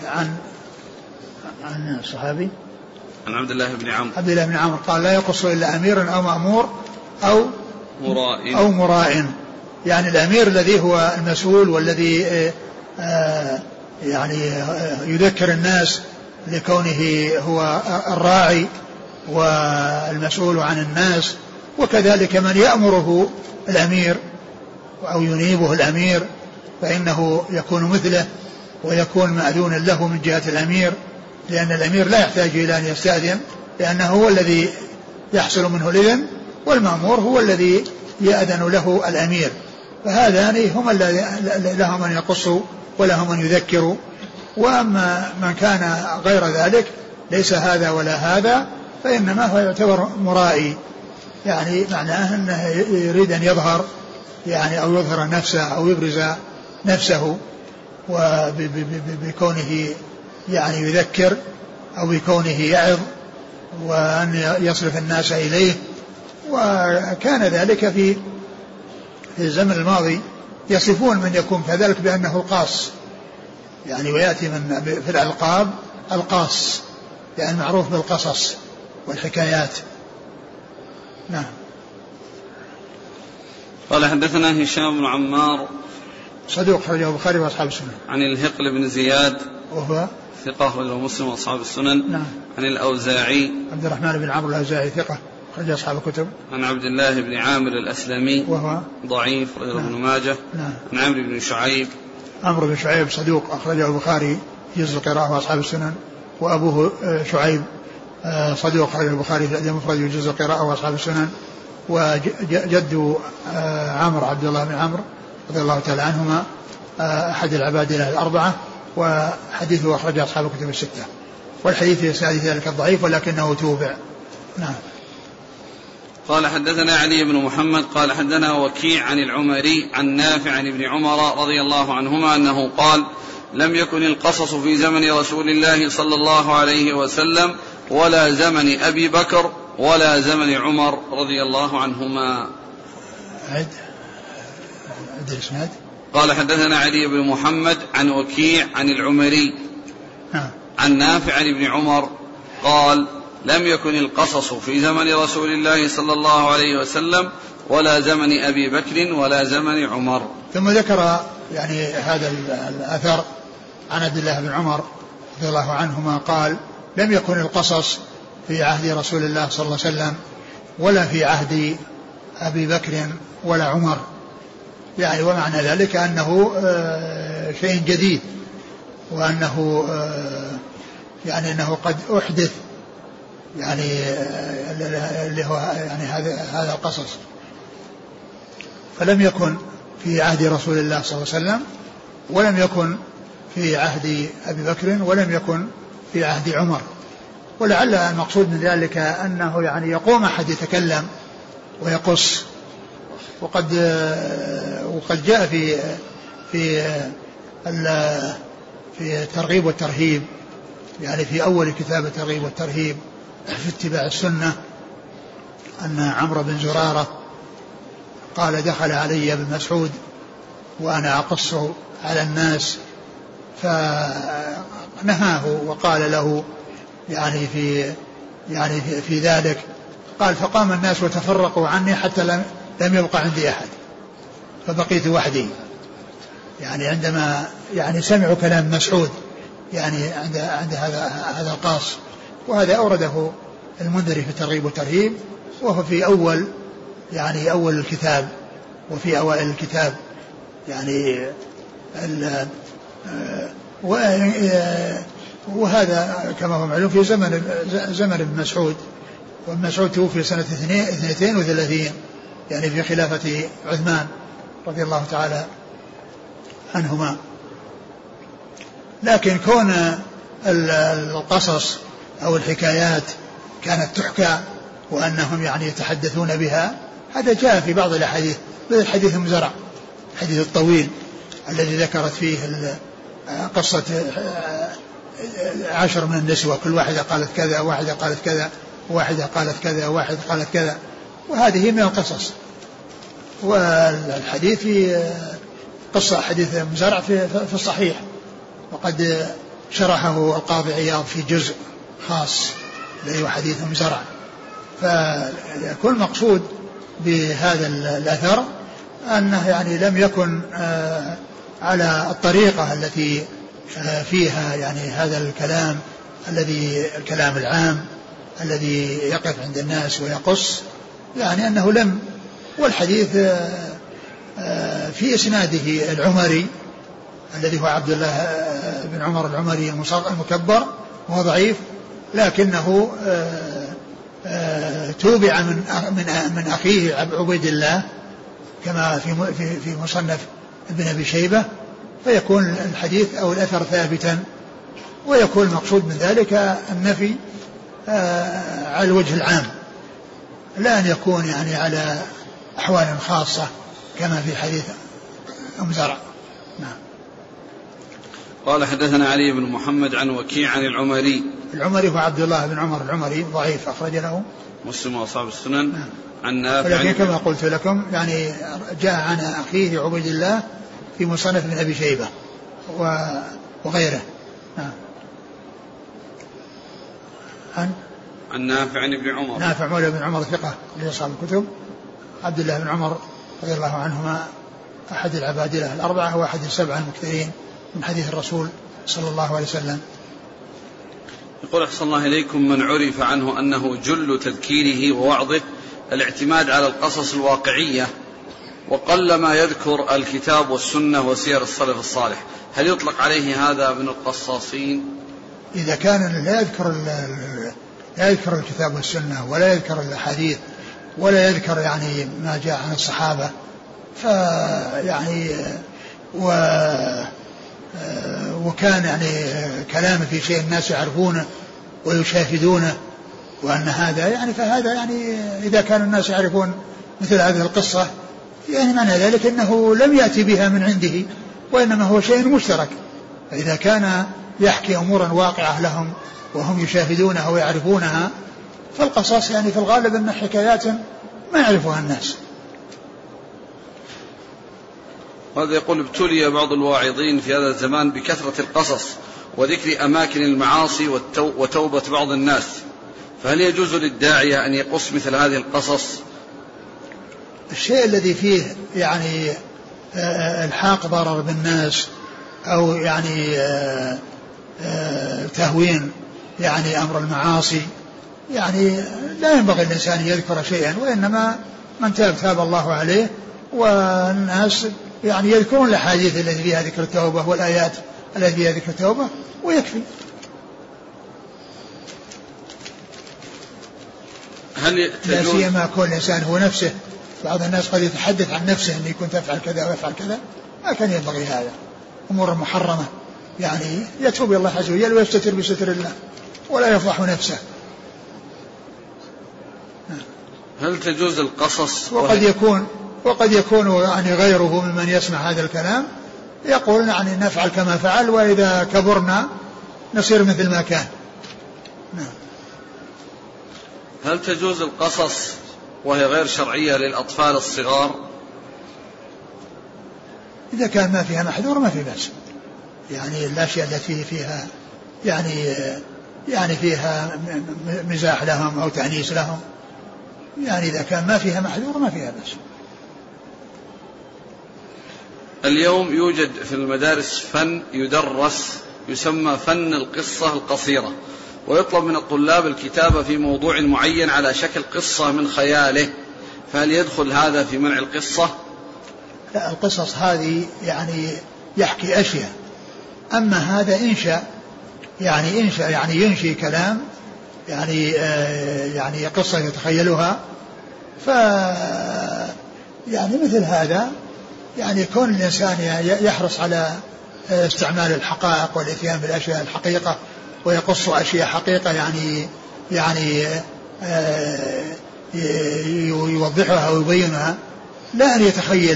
عن الصحابي عن عبد الله بن عمرو قال: لا يقص إلا أمير أو مأمور أو مراء. يعني الأمير الذي هو المسؤول والذي يعني يذكر الناس لكونه هو الراعي والمسؤول عن الناس، وكذلك من يأمره الأمير أو ينيبه الأمير فإنه يكون مثله ويكون مأذون له من جهة الأمير، لأن الأمير لا يحتاج إلى أن يستأذن لأنه هو الذي يحصل منه الإذن، والمأمور هو الذي يأذن له الأمير. فهذان هم لهم من يقصوا ولهم من يذكروا. وأما من كان غير ذلك ليس هذا ولا هذا فإنما هو يعتبر مرائي، يعني معناه أنه يريد أن يظهر يعني أو يظهر نفسه أو يبرز نفسه وبكونه يعني يذكر أو بكونه يعظ وأن يصرف الناس إليه. وكان ذلك في الزمن الماضي يصفون من يكون كذلك بأنه القاص، يعني ويأتي من في الألقاب القاص، يعني معروف بالقصص والحكايات. نعم. قال حدثنا هشام بن عمار صدوق أخرجه البخاري وأصحاب السنن. عن الهقل بن زياد وهو ثقة أخرجه مسلم وأصحاب السنن. نعم. عن الأوزاعي عبد الرحمن بن عمرو الأوزاعي ثقة أخرج أصحاب الكتب. عن عبد الله بن عامر الأسلمي وهو ضعيف أخرجه ابن ماجه. نعم. عن عمرو بن شعيب صدوق أخرجه البخاري جزء القراءة وأصحاب السنن، وأبوه شعيب صدوق أخرجه البخاري في الأدب المفرد وجزء القراءة وأصحاب السنن، وجد عمرو عبد الله بن عمرو رضي الله تعالى عنهما أحد العبادلة الأربعة، وحديثه أخرج أصحاب الكتب الستة. والحديث يساعد ذلك الضعيف ولكنه توبع. نعم. قال حدثنا علي بن محمد قال حدثنا وكيع عن العمري عن نافع عن ابن عمر رضي الله عنهما أنه قال: لم يكن القصص في زمن رسول الله صلى الله عليه وسلم ولا زمن أبي بكر ولا زمن عمر رضي الله عنهما. قال حدثنا علي بن محمد عن وكيع عن العمري عن نافع عن ابن عمر قال: لم يكن القصص في زمن رسول الله صلى الله عليه وسلم ولا زمن أبي بكر ولا زمن عمر. ثم ذكر يعني هذا الأثر عن عبد الله بن عمر رضي الله عنهما قال لم يكن القصص في عهد رسول الله صلى الله عليه وسلم ولا في عهد أبي بكر ولا عمر، يعني ومعنى ذلك أنه شيء جديد، وأنه يعني أنه قد أحدث يعني اللي هو يعني هذا القصص. فلم يكن في عهد رسول الله صلى الله عليه وسلم ولم يكن في عهد أبي بكر ولم يكن في عهد عمر. ولعل المقصود من ذلك أنه يعني يقوم أحد يتكلم ويقص، وقد جاء في الترغيب والترهيب، يعني في أول كتاب الترغيب والترهيب في اتباع السنة، أن عمرو بن زرارة قال دخل علي ابن مسعود وأنا أقص على الناس فنهاه وقال له يعني في ذلك، قال فقام الناس وتفرقوا عني حتى لم يبقى عندي أحد فبقيت وحدي، يعني عندما يعني سمعوا كلام مسعود يعني عند هذا القاص. وهذا أورده المنذري في الترغيب والترهيب، وهو في أول الكتاب وفي أوائل الكتاب يعني وهذا كما هو معلوم في زمن ابن مسعود، وابن مسعود توفي سنة 32 يعني في خلافة عثمان رضي الله تعالى عنهما. لكن كون القصص أو الحكايات كانت تحكى وأنهم يعني يتحدثون بها، هذا جاء في بعض الأحاديث مثل حديث أم زرع، الحديث الطويل الذي ذكرت فيه قصة 10 من النسوة كل واحدة قالت كذا، واحدة قالت كذا، واحدة قالت كذا، واحدة قالت كذا، وهذه من القصص. والحديث في قصة حديث أم زرع في الصحيح، وقد شرحه القاضي عياض في جزء خاص اللي هو حديث أم زرع. فكل مقصود بهذا الأثر أنه يعني لم يكن على الطريقة التي فيها يعني هذا الكلام العام الذي يقف عند الناس ويقص، يعني أنه لم. والحديث في إسناده العمري الذي هو عبد الله بن عمر العمري المكبر، وهو ضعيف، لكنه توبع من أخيه عبيد الله كما في مصنف ابن أبي شيبة، فيكون الحديث أو الأثر ثابتا، ويكون المقصود من ذلك النفي على الوجه العام، لا أن يكون يعني على أحوال خاصة كما في حديث أم زرع. نعم. قال حدثنا علي بن محمد عن وكيع عن العمري هو عبد الله بن عمر العمري ضعيف، أخرج له مسلم وأصحاب السنن. نعم. عن نافع، ولكن كما قلت لكم يعني جاء عن أخيه عبيد الله في مصنف ابن أبي شيبة وغيره. نعم. عن نافع عن ابن عمر، نافع مولى بن عمر ثقة لأصحاب الكتب. عبد الله بن عمر رضي الله عنهما أحد العبادلة الأربعة وأحد السبعة المكثرين من حديث الرسول صلى الله عليه وسلم. يقول أحسن الله إليكم: من عرف عنه أنه جل تذكيره ووعظه الاعتماد على القصص الواقعية وقل ما يذكر الكتاب والسنة وسير السلف الصالح، هل يطلق عليه هذا من القصاصين؟ إذا كان لا يذكر الكتاب والسنة ولا يذكر الحديث ولا يذكر يعني ما جاء عن الصحابة، فيعني وكان يعني كلامه في شيء الناس يعرفونه ويشاهدونه، وأن هذا يعني فهذا يعني إذا كان الناس يعرفون مثل هذه القصة يعني معنى ذلك أنه لم يأتي بها من عنده، وإنما هو شيء مشترك. فإذا كان يحكي أمورا واقعة لهم وهم يشاهدونها ويعرفونها، فالقصص يعني في الغالب أن حكايات ما يعرفها الناس. هذا يقول: ابتلي بعض الواعظين في هذا الزمان بكثرة القصص وذكر أماكن المعاصي وتوبة بعض الناس، فهل يجوز للداعية أن يقص مثل هذه القصص؟ الشيء الذي فيه يعني الحاق ضرر بالناس أو يعني تهوين يعني أمر المعاصي، يعني لا ينبغي الإنسان يذكر شيئا، وإنما من تاب الله عليه، والناس يعني يذكرون الأحاديث التي فيها ذكر التوبة والآيات التي فيها ذكر التوبة ويكفي. لا سيما كل إنسان هو نفسه، بعض الناس قد يتحدث عن نفسه أن يكون تفعل كذا ويفعل كذا، ما كان ينبغي هذا، أمور محرمة، يعني يتوب الله عز وجل ويستتر بستر الله ولا يفضح نفسه. هل تجوز القصص؟ وقد يكون يعني غيره ممن يسمع هذا الكلام يقول يعني نفعل كما فعل، وإذا كبرنا نصير مثل ما كان. هل تجوز القصص وهي غير شرعية للأطفال الصغار؟ إذا كان ما فيها محذور ما في بأس، يعني الأشياء التي فيها يعني فيها مزاح لهم أو تأنيس لهم، يعني إذا كان ما فيها محذور ما فيها بأس. اليوم يوجد في المدارس فن يدرس يسمى فن القصة القصيرة، ويطلب من الطلاب الكتابة في موضوع معين على شكل قصة من خياله، فهل يدخل هذا في منع القصة؟ لا، القصص هذه يعني يحكي أشياء، أما هذا إنشاء، يعني ينشي كلام، يعني قصة يتخيلها، يعني مثل هذا يعني كون الإنسان يحرص على استعمال الحقائق والإتيان بالأشياء الحقيقة ويقص أشياء حقيقة يعني يوضحها ويبينها، لا أن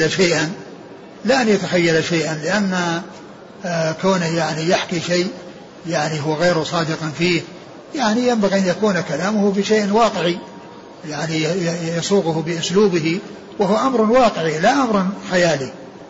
يتخيل شيئا، لأن كونه يعني يحكي شيء يعني هو غير صادق فيه، يعني ينبغي أن يكون كلامه بشيء واقعي، يعني يصوغه بأسلوبه، وهو أمر واقعي لا أمر خيالي.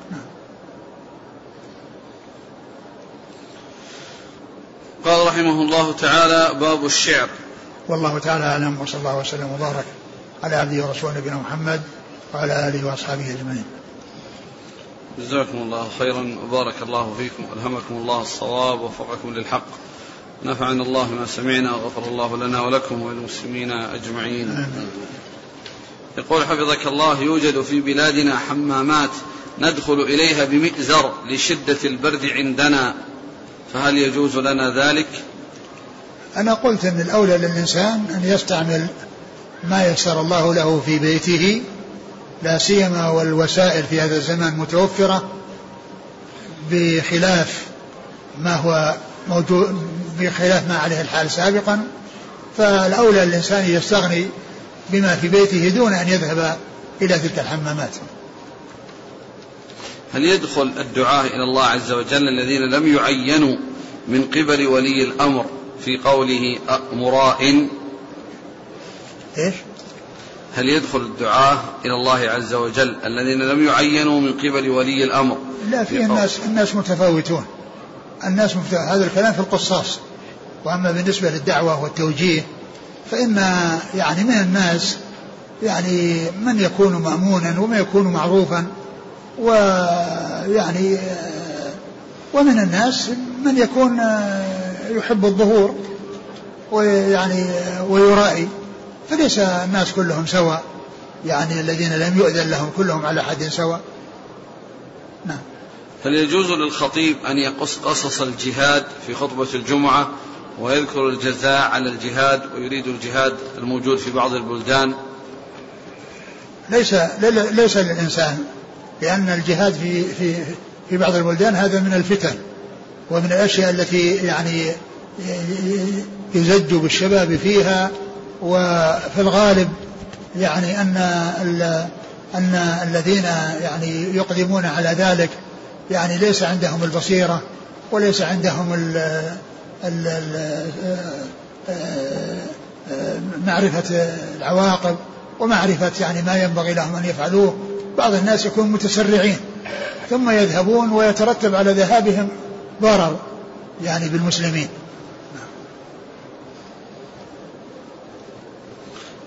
قال رحمه الله تعالى: باب الشعر. والله تعالى أعلم، وصلى الله وسلم وبارك على عبده ورسوله نبينا محمد وعلى آله وأصحابه أجمعين. جزاكم الله خيرا وبارك الله فيكم، ألهمكم الله الصواب ووفقكم للحق، نفعنا الله ما سمعنا وغفر الله لنا ولكم وللمسلمين أجمعين. يقول حفظك الله: يوجد في بلادنا حمامات ندخل إليها بمئزر لشدة البرد عندنا، فهل يجوز لنا ذلك؟ أنا قلت أن الأولى للإنسان أن يستعمل ما يسر الله له في بيته، لا سيما والوسائل في هذا الزمان متوفرة بخلاف ما هو موجود، بخلاف ما عليه الحال سابقا، فالأولى للإنسان يستغني بما في بيته دون أن يذهب إلى تلك الحمامات. هل يدخل الدعاء إلى الله عز وجل الذين لم يعينوا من قبل ولي الأمر في قوله مرائن؟ إيش؟ هل يدخل الدعاء إلى الله عز وجل الذين لم يعينوا من قبل ولي الأمر؟ لا، في الناس متفاوتون، هذا الكلام في القصاص، وأما بالنسبة للدعوة والتوجيه فإن يعني من الناس يعني من يكون مأمونا ومن يكون معروفا، ويعني ومن الناس من يكون يحب الظهور ويعني ويرائي، فليس الناس كلهم سواء، يعني الذين لم يؤذن لهم كلهم على حد سواء. نعم. هل يجوز للخطيب أن يقص قصص الجهاد في خطبة الجمعة ويذكر الجزاء على الجهاد ويريد الجهاد الموجود في بعض البلدان؟ ليس للإنسان، لأن الجهاد في بعض البلدان هذا من الفتن ومن الأشياء التي يعني يزج بالشباب فيها، وفي الغالب يعني أن الذين يعني يقدمون على ذلك يعني ليس عندهم البصيرة وليس عندهم معرفة العواقب ومعرفة يعني ما ينبغي لهم أن يفعلوه. بعض الناس يكون متسرعين ثم يذهبون ويترتب على ذهابهم ضرر يعني بالمسلمين.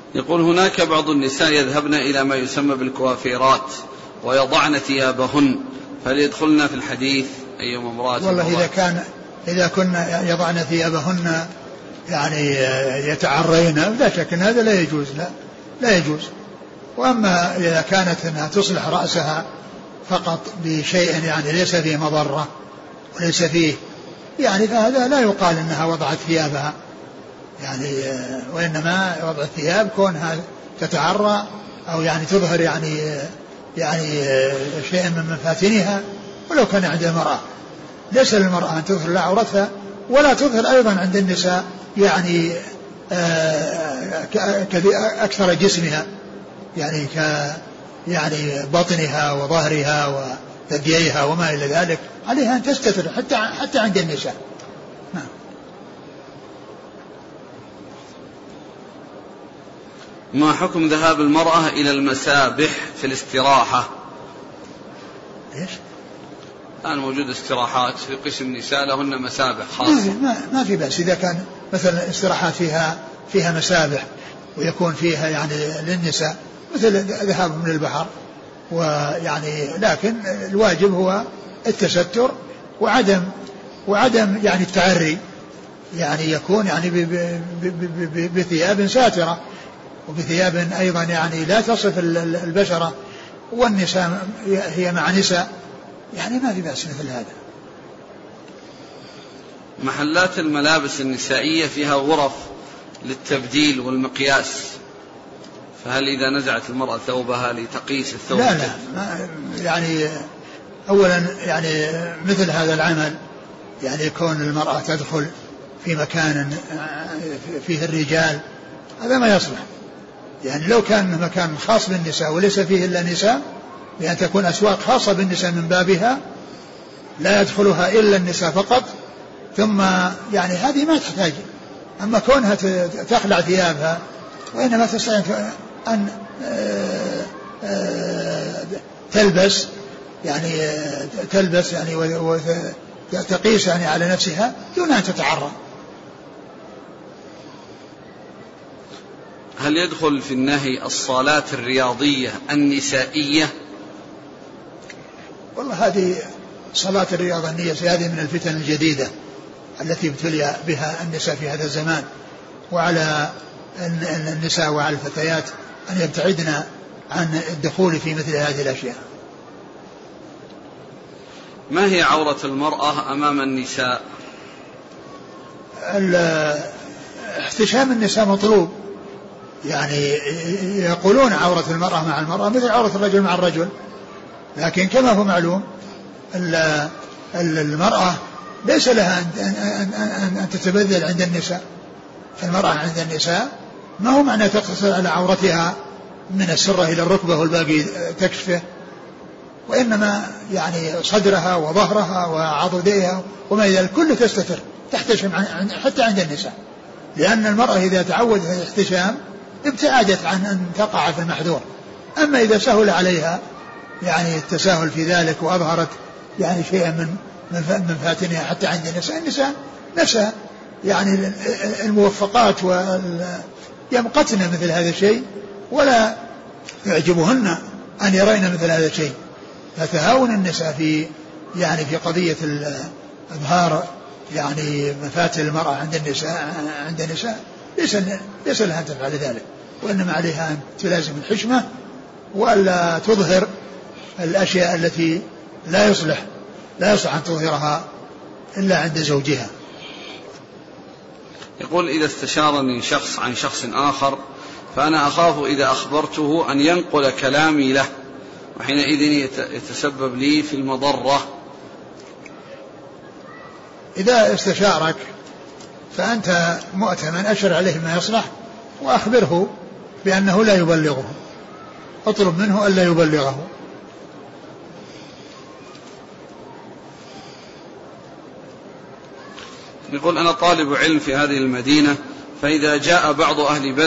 يقول هناك بعض النساء يذهبن إلى ما يسمى بالكوافيرات ويضعن ثيابهن، فهل يدخلن في الحديث أيما امرأة؟ والله إذا كنا يضعن ثيابهن يعني يتعرين لا شك أن هذا لا يجوز، لا يجوز. وأما إذا كانت أنها تصلح رأسها فقط بشيء يعني ليس فيه مضرة وليس فيه يعني، فهذا لا يقال أنها وضعت ثيابها يعني، وإنما وضع الثياب كونها تتعرى أو يعني تظهر يعني شيء من مفاتنها، ولو كان عند المرأة. ليس للمرأة أن تظهر لا عورتها ولا تظهر أيضا عند النساء يعني أكثر جسمها يعني يعني بطنها وظهرها وثدييها وما إلى ذلك، عليها أن تستتر حتى عند النساء. نعم. ما حكم ذهاب المرأة إلى المسابح في الاستراحة؟ إيش؟ الآن موجود استراحات في قسم النساء لهن مسابح خاصة. ما في بأس إذا كان مثلا استراحات فيها مسابح ويكون فيها يعني للنساء مثل ذهابهم للبحر ويعني، لكن الواجب هو التستر وعدم يعني التعري، يعني يكون يعني بثياب ساترة وبثياب أيضا يعني لا تصف البشرة، والنساء هي مع نساء يعني ما في بأس مثل هذا. محلات الملابس النسائية فيها غرف للتبديل والمقياس، فهل إذا نزعت المرأة ثوبها لتقيس الثوب؟ لا يعني أولا يعني مثل هذا العمل يعني كون المرأة تدخل في مكان فيه الرجال هذا ما يصلح. يعني لو كان مكان خاص بالنساء وليس فيه إلا نساء، بأن تكون أسواق خاصة بالنساء من بابها لا يدخلها إلا النساء فقط، ثم يعني هذه ما تحتاج. أما كونها تخلع ثيابها وإنما تستطيع أن تلبس يعني وتقيس يعني على نفسها دون أن تتعرى. هل يدخل في النهي الصالات الرياضية النسائية؟ والله هذه صلاة الرياضة النسائية هذه من الفتن الجديدة التي ابتلي بها النساء في هذا الزمان، وعلى النساء وعلى الفتيات أن يبتعدن عن الدخول في مثل هذه الأشياء. ما هي عورة المرأة أمام النساء؟ احتشام النساء مطلوب، يعني يقولون عورة المرأة مع المرأة مثل عورة الرجل مع الرجل، لكن كما هو معلوم المرأة ليس لها أن تتبذل عند النساء. فالمرأة عند النساء ما هو معنى تقتصر على عورتها من السرة إلى الركبة والباقي تكشفه، وإنما يعني صدرها وظهرها وعضديها وما إلى ذلك كله تستتر تحتشم حتى عند النساء، لأن المرأة إذا تعودت على الاحتشام ابتعدت عن أن تقع في المحذور. أما إذا سهل عليها يعني التساهل في ذلك وأظهرت يعني شيئا من فاتنها حتى عند النساء نساء يعني الموفقات يمقتن مثل هذا الشيء ولا يعجبهن أن يرين مثل هذا الشيء. فتهاون النساء في يعني في قضية إظهار يعني مفاتن المرأة عند النساء ليس لها أن تفعل ذلك، وإنما عليها أن تلازم الحشمة وألا تظهر الأشياء التي لا يصلح أن تظهرها إلا عند زوجها. يقول إذا استشارني شخص عن شخص آخر فأنا أخاف إذا أخبرته أن ينقل كلامي له، وحينئذ يتسبب لي في المضرة. إذا استشارك فأنت مؤتمن أشر عليه ما يصلح وأخبره بأنه لا يبلغه، اطلب منه ألا يبلغه. يقول أنا طالب علم في هذه المدينة، فإذا جاء بعض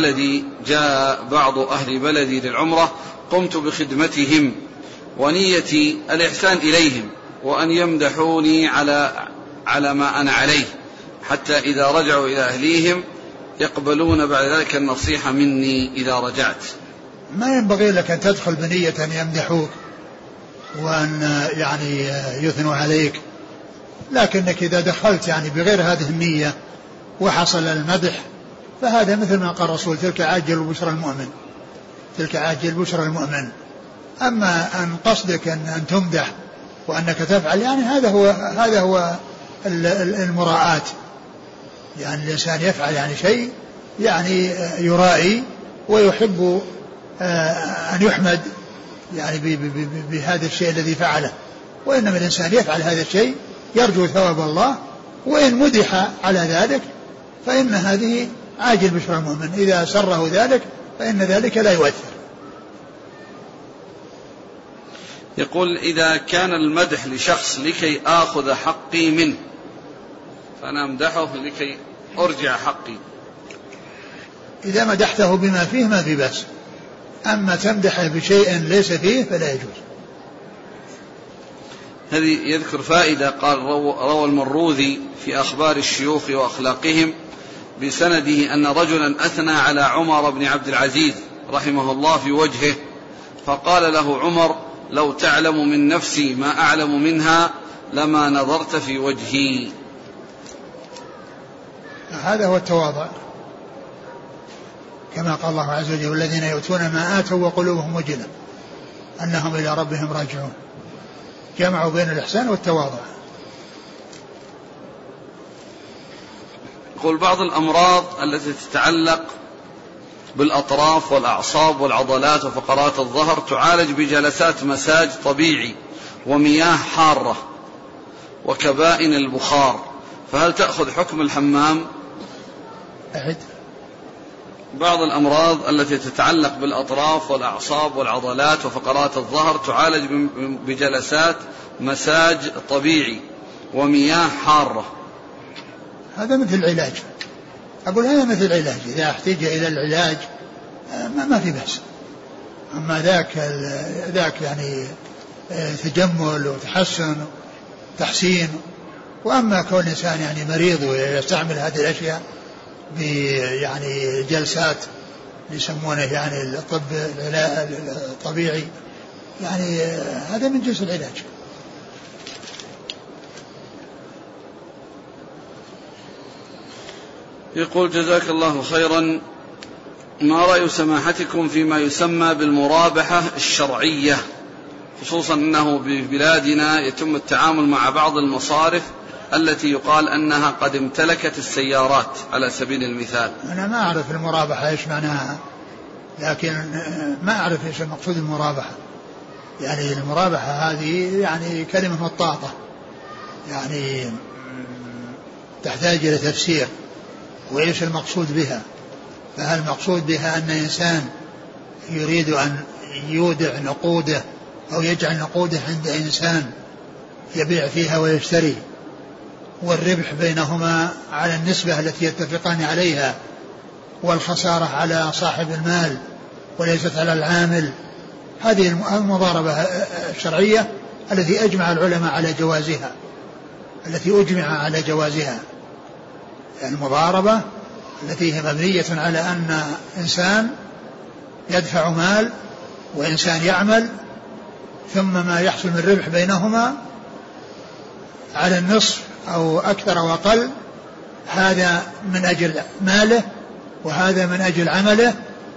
أهل بلدي للعمرة قمت بخدمتهم ونيتي الإحسان إليهم وأن يمدحوني على ما أنا عليه، حتى إذا رجعوا إلى أهليهم يقبلون بعد ذلك النصيحة مني إذا رجعت. ما ينبغي لك أن تدخل بنية أن يمدحوك وأن يعني يثنوا عليك، لكنك إذا دخلت يعني بغير هذه النية وحصل المدح فهذا مثل ما قال الرسول: تلك عاجل بشرى المؤمن، تلك عاجل بشرى المؤمن. أما أن قصدك أن تمدح وأنك تفعل، يعني هذا هو المراءات، يعني الإنسان يفعل يعني شيء يعني يرائي ويحب أن يحمد يعني بهذا الشيء الذي فعله، وإنما الإنسان يفعل هذا الشيء يرجو ثواب الله، وإن مدح على ذلك فإن هذه عاجل بشرى المؤمن، إذا سره ذلك فإن ذلك لا يؤثر. يقول: إذا كان المدح لشخص لكي آخذ حقي منه فأنا أمدحه لكي أرجع حقي. إذا مدحته بما فيه ما في بأس، أما تمدحه بشيء ليس فيه فلا يجوز. هذه يذكر فائدة. قال: روى المروذي في أخبار الشيوخ وأخلاقهم بسنده أن رجلا أثنى على عمر بن عبد العزيز رحمه الله في وجهه، فقال له عمر: لو تعلم من نفسي ما أعلم منها لما نظرت في وجهي. هذا هو التواضع، كما قال الله عز وجل: والذين يؤتون ما آتوا وقلوبهم وجلة أنهم إلى ربهم راجعون. جمعوا بين الإحسان والتواضع. يقول: بعض الأمراض التي تتعلق بالأطراف والأعصاب والعضلات وفقرات الظهر تعالج بجلسات مساج طبيعي ومياه حارة وكبائن البخار، فهل تأخذ حكم الحمام؟ أعد. بعض الأمراض التي تتعلق بالأطراف والأعصاب والعضلات وفقرات الظهر تعالج بجلسات مساج طبيعي ومياه حارة. هذا مثل العلاج، أقول هذا مثل العلاج، إذا احتاج إلى العلاج ما في بأس. أما ذاك يعني تجمل وتحسن تحسين. وأما كون الإنسان يعني مريض ويستعمل هذه الأشياء يعني جلسات يسمونه يعني الطب الطبيعي، يعني هذا من جنس العلاج. يقول: جزاك الله خيرا، ما رأي سماحتكم فيما يسمى بالمرابحة الشرعية، خصوصا أنه ببلادنا يتم التعامل مع بعض المصارف التي يقال أنها قد امتلكت السيارات على سبيل المثال؟ أنا ما أعرف المرابحة إيش معناها، لكن ما أعرف إيش المقصود المرابحة. يعني المرابحة هذه يعني كلمة مطاطة، يعني تحتاج إلى تفسير، وإيش المقصود بها. فهل المقصود بها أن إنسان يريد أن يودع نقوده أو يجعل نقوده عند إنسان يبيع فيها ويشتري، والربح بينهما على النسبة التي يتفقان عليها، والخسارة على صاحب المال وليست على العامل؟ هذه المضاربة الشرعية التي أجمع العلماء على جوازها، التي أجمع على جوازها. المضاربة التي هي مبنية على أن إنسان يدفع مال وإنسان يعمل، ثم ما يحصل من ربح بينهما على النصف أو أكثر أو أقل، هذا من أجل ماله وهذا من أجل عمله،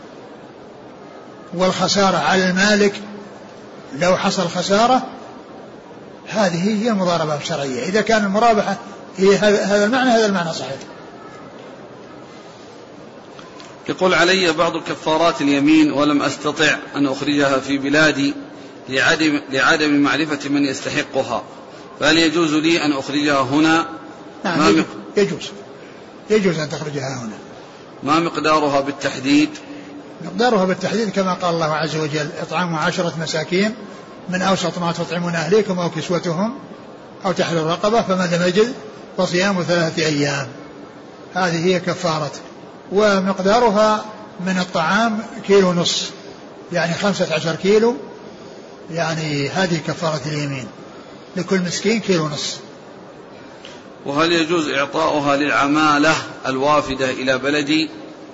والخسارة على المالك لو حصل خسارة. هذه هي المضاربة الشرعية. إذا كان المرابحة هي هذا المعنى، هذا المعنى صحيح. يقول: علي بعض كفارات اليمين ولم أستطع أن أخرجها في بلادي لعدم معرفة من يستحقها، فهل يجوز لي أن أخرجها هنا؟ نعم، يجوز أن تخرجها هنا. ما مقدارها بالتحديد؟ مقدارها بالتحديد كما قال الله عز وجل: إطعام 10 مساكين من أوسط ما تطعمون أهليكم أو كسوتهم أو تحرير رقبة، فمن لم يجد فصيام 3 أيام. هذه هي كفارة. ومقدارها من الطعام 1.5 كيلو، يعني 15 كيلو، يعني هذه كفارة اليمين، لكل مسكين 1.5 كيلو. وهل يجوز إعطاؤها للعمالة الوافدة إلى بلدي؟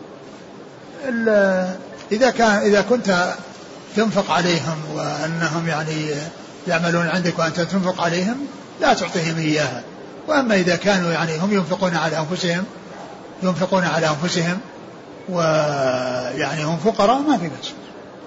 إذا كنت تنفق عليهم وأنهم يعني يعملون عندك وأنت تنفق عليهم لا تعطيهم إياها. وأما إذا كانوا يعني هم ينفقون على أنفسهم ويعني هم فقراء ما في بأس.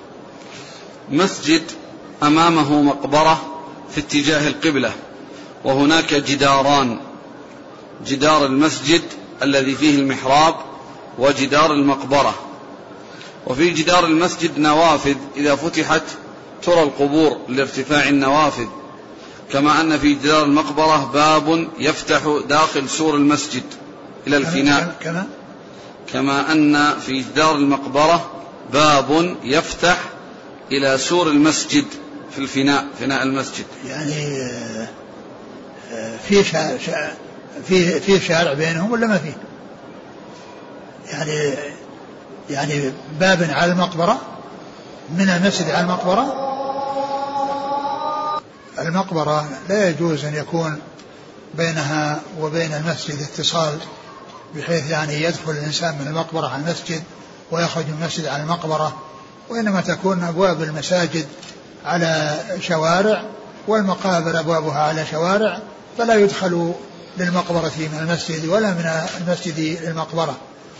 مسجد أمامه مقبرة في اتجاه القبلة وهناك جداران، جدار المسجد الذي فيه المحراب وجدار المقبرة، وفي جدار المسجد نوافذ إذا فتحت ترى القبور لارتفاع النوافذ، كما أن في جدار المقبرة باب يفتح داخل سور المسجد إلى الفناء، كما أن في جدار المقبرة باب يفتح إلى سور المسجد في الفناء، فناء المسجد. يعني في شارع بينهم ولا ما فيه؟ يعني باب على المقبرة من المسجد على المقبرة لا يجوز أن يكون بينها وبين المسجد اتصال بحيث يعني يدخل الإنسان من المقبرة على المسجد ويخرج من المسجد على المقبرة، وإنما تكون أبواب المساجد على شوارع والمقابر أبوابها على شوارع، فلا يدخل للمقبرة من المسجد ولا من المسجد للمقبرة.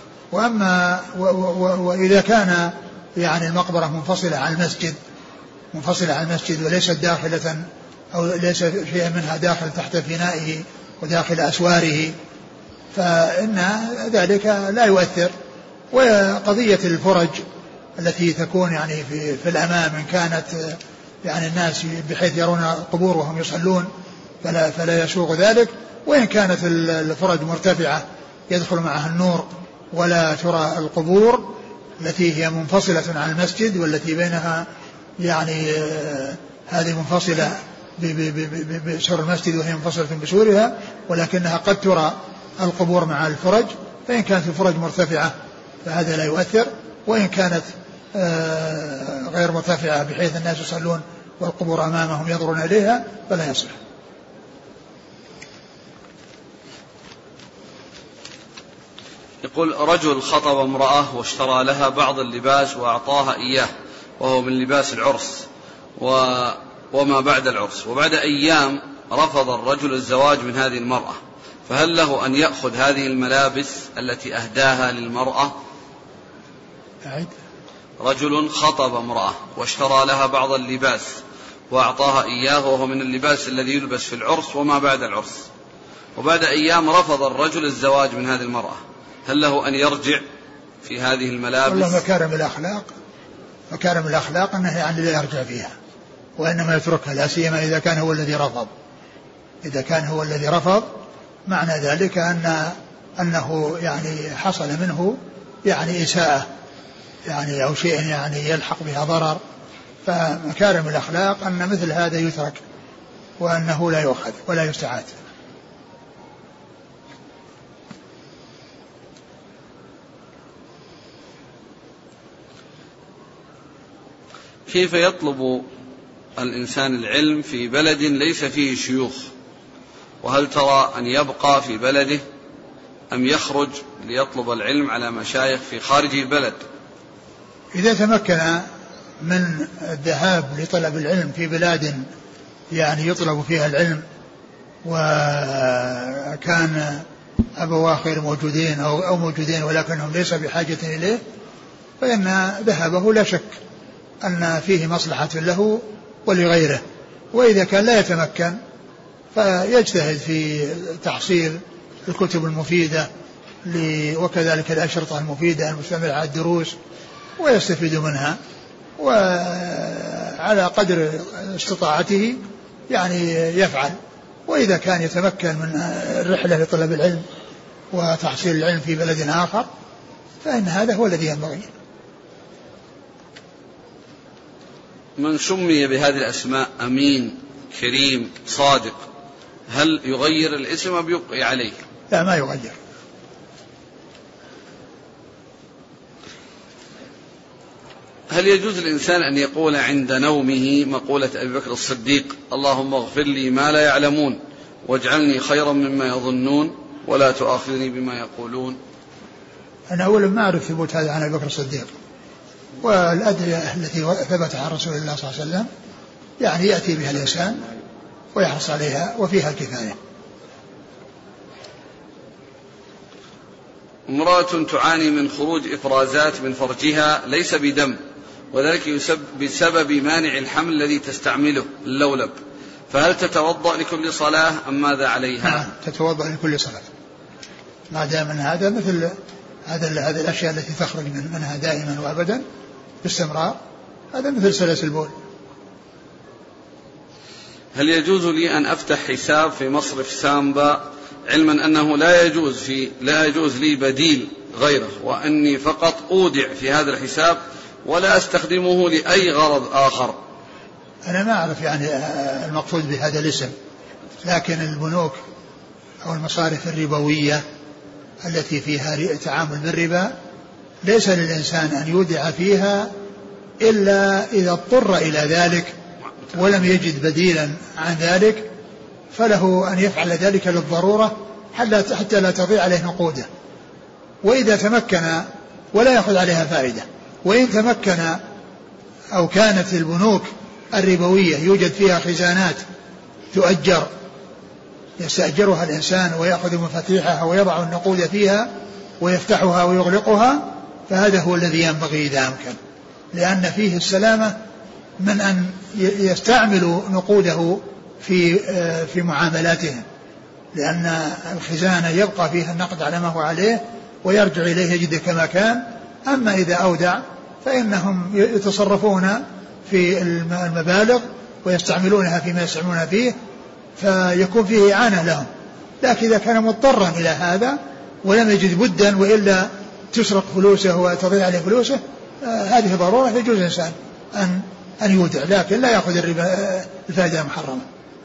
وإذا كان يعني المقبرة منفصلة عن المسجد وليست داخلة أو ليس شيء منها داخل تحت فنائه وداخل أسواره فإن ذلك لا يؤثر. وقضية الفرج التي تكون يعني في الأمام إن كانت يعني الناس بحيث يرون القبور وهم يصلون فلا يسوغ ذلك، وإن كانت الفرج مرتفعة يدخل معها النور ولا ترى القبور التي هي منفصلة عن المسجد والتي بينها يعني هذه منفصلة بسور المسجد وهي منفصلة بسورها، ولكنها قد ترى القبور مع الفرج، فإن كانت الفرج مرتفعة فهذا لا يؤثر، وإن كانت غير مرتفعة بحيث الناس يصلون والقبور أمامهم ينظرون إليها فلا يصلح. يقول رجل خطب امرأة واشترى لها بعض اللباس وأعطاها إياه وهو من لباس العرس وما بعد العرس، وبعد أيام رفض الرجل الزواج من هذه المرأة، فهل له أن يأخذ هذه الملابس التي أهداها للمرأة؟ رجل خطب امرأة واشترى لها بعض اللباس وأعطاها إياه وهو من اللباس الذي يلبس في العرس وما بعد العرس، وبعد أيام رفض الرجل الزواج من هذه المرأة، هل له أن يرجع في هذه الملابس؟ والله مكارم الأخلاق أنه يعني لا يرجع فيها وإنما يتركها، لا سيما إذا كان هو الذي رفض. إذا كان هو الذي رفض معنى ذلك أنه يعني حصل منه يعني إساءة يعني أو شيء يعني يلحق بها ضرر. فمكارم الأخلاق أن مثل هذا يترك وأنه لا يؤخذ ولا يستعاد. كيف يطلب الإنسان العلم في بلد ليس فيه شيوخ؟ وهل ترى أن يبقى في بلده أم يخرج ليطلب العلم على مشايخ في خارج البلد؟ إذا تمكن من الذهاب لطلب العلم في بلاد يعني يطلب فيها العلم وكان أبواه غير موجودين أو موجودين ولكنهم ليس بحاجة إليه، فإن ذهابه لا شك أن فيه مصلحة له ولغيره. وإذا كان لا يتمكن فيجتهد في تحصيل الكتب المفيدة وكذلك الأشرطة المفيدة المشتملة على الدروس ويستفيد منها، وعلى قدر استطاعته يعني يفعل. وإذا كان يتمكن من الرحلة لطلب العلم وتحصيل العلم في بلد آخر فإن هذا هو الذي ينبغي. من سمي بهذه الأسماء أمين كريم صادق هل يغير الاسم أم يبقي عليه؟ لا، ما يغير. هل يجوز الإنسان أن يقول عند نومه مقولة أبي بكر الصديق اللهم اغفر لي ما لا يعلمون واجعلني خيرا مما يظنون ولا تؤاخذني بما يقولون. أنا أولا ما أعرف ثبوت هذا عن أبي بكر الصديق، والأدعية التي ثبت عن رسول الله صلى الله عليه وسلم يعني يأتي بها الإنسان ويحرص عليها وفيها الكفاية. امرأة تعاني من خروج إفرازات من فرجها ليس بدم، وذلك بسبب مانع الحمل الذي تستعمله اللولب، فهل تتوضأ لكل صلاة أم ماذا عليها؟ نعم تتوضأ لكل صلاة، ما دام من هذا مثل هذه الأشياء التي تخرج منها دائما وأبدا باستمرار، هذا مثل سلس البول. هل يجوز لي أن أفتح حساب في مصرف سامبا علما أنه لا يجوز لي بديل غيره، وأني فقط أودع في هذا الحساب ولا أستخدمه لأي غرض آخر؟ أنا ما أعرف يعني المقصود بهذا الاسم، لكن البنوك أو المصارف الربوية التي فيها تعامل بالربا ليس للإنسان أن يودع فيها إلا إذا اضطر إلى ذلك ولم يجد بديلا عن ذلك، فله أن يفعل ذلك للضرورة حتى لا تضيع عليه نقوده، وإذا تمكن ولا يأخذ عليها فائدة. وإن تمكن أو كانت البنوك الربوية يوجد فيها خزانات تؤجر يستأجرها الإنسان ويأخذ مفاتيحها ويضع النقود فيها ويفتحها ويغلقها، فهذا هو الذي ينبغي إذا أمكن، لأن فيه السلامة من أن يستعمل نقوده في معاملاتهم، لأن الخزانة يبقى فيها النقد على ما هو عليه ويرجع إليه يجد كما كان. أما إذا أودع فإنهم يتصرفون في المبالغ ويستعملونها فيما يستعملون فيه، فيكون فيه إعانة لهم. لكن إذا كان مضطرا إلى هذا ولم يجد بدا وإلا تسرق فلوسه وتضيع عليه فلوسه، هذه ضرورة يجوز الإنسان أن يودع، لكن لا يأخذ الفائدة المحرمة.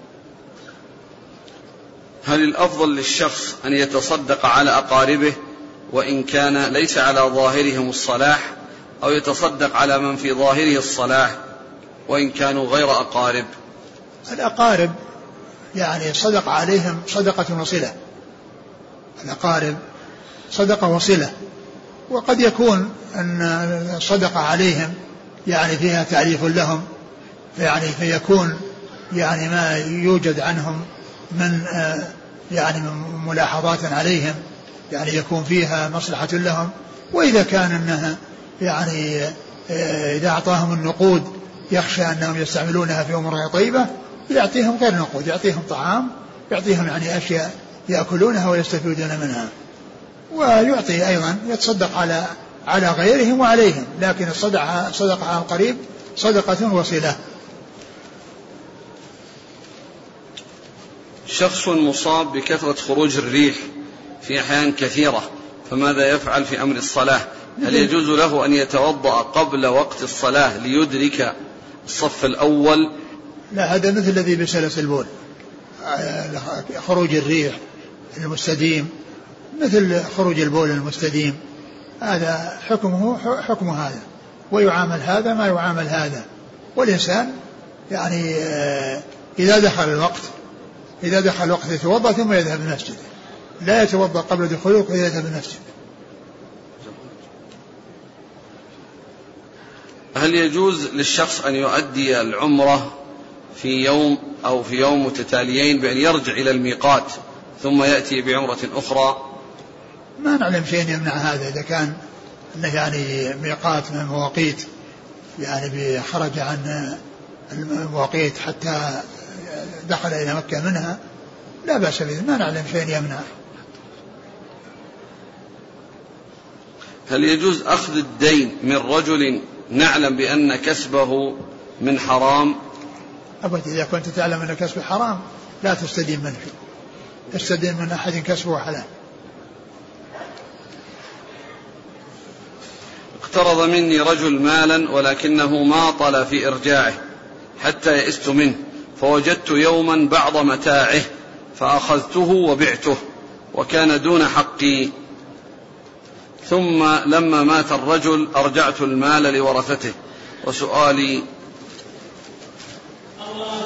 هل الأفضل للشخص أن يتصدق على أقاربه وإن كان ليس على ظاهرهم الصلاح، أو يتصدق على من في ظاهره الصلاح وإن كانوا غير أقارب؟ الأقارب يعني صدق عليهم صدقة وصلة، الأقارب صدقة وصلة، وقد يكون أن الصدقة عليهم يعني فيها تعريف لهم، يعني فيكون يعني ما يوجد عنهم من يعني من ملاحظات عليهم يعني يكون فيها مصلحة لهم. وإذا كان أنها يعني إذا أعطاهم النقود يخشى أنهم يستعملونها في أمور طيبة، يعطيهم غير نقود، يعطيهم طعام، يعطيهم يعني أشياء يأكلونها ويستفيدون منها. ويعطي أيضا يتصدق على غيرهم وعليهم، لكن الصدقة على القريب صدقة وصلة. شخص مصاب بكثرة خروج الريح في أحيان كثيرة، فماذا يفعل في أمر الصلاة؟ هل يجوز له أن يتوضأ قبل وقت الصلاة ليدرك الصف الأول؟ لا، هذا مثل الذي بسلس البول، خروج الريح المستديم مثل خروج البول المستديم، هذا حكمه حكم هذا، ويعامل هذا ما يعامل هذا. والإنسان يعني إذا دخل الوقت يتوضأ ثم يذهب المسجد، لا يتوضأ قبل دخوله ويذهب المسجد. هل يجوز للشخص أن يؤدي العمرة في يوم أو في يوم متتاليين بأن يرجع إلى الميقات ثم يأتي بعمرة أخرى؟ ما نعلم شيء يمنع هذا، إذا كان أنه يعني ميقات من المواقيت يعني خرج عن المواقيت حتى دخل إلى مكة منها لا بأس به، ما نعلم شيء يمنع. هل يجوز أخذ الدين من رجل نعلم بأن كسبه من حرام؟ أبدا، إذا كنت تعلم أن كسبه حرام لا تستدين منه، تستدين من أحد كسبه حلال. اقترض مني رجل مالا ولكنه ماطل في إرجاعه حتى يئست منه، فوجدت يوما بعض متاعه فأخذته وبعته وكان دون حقي، ثم لما مات الرجل أرجعت المال لورثته، وسؤالي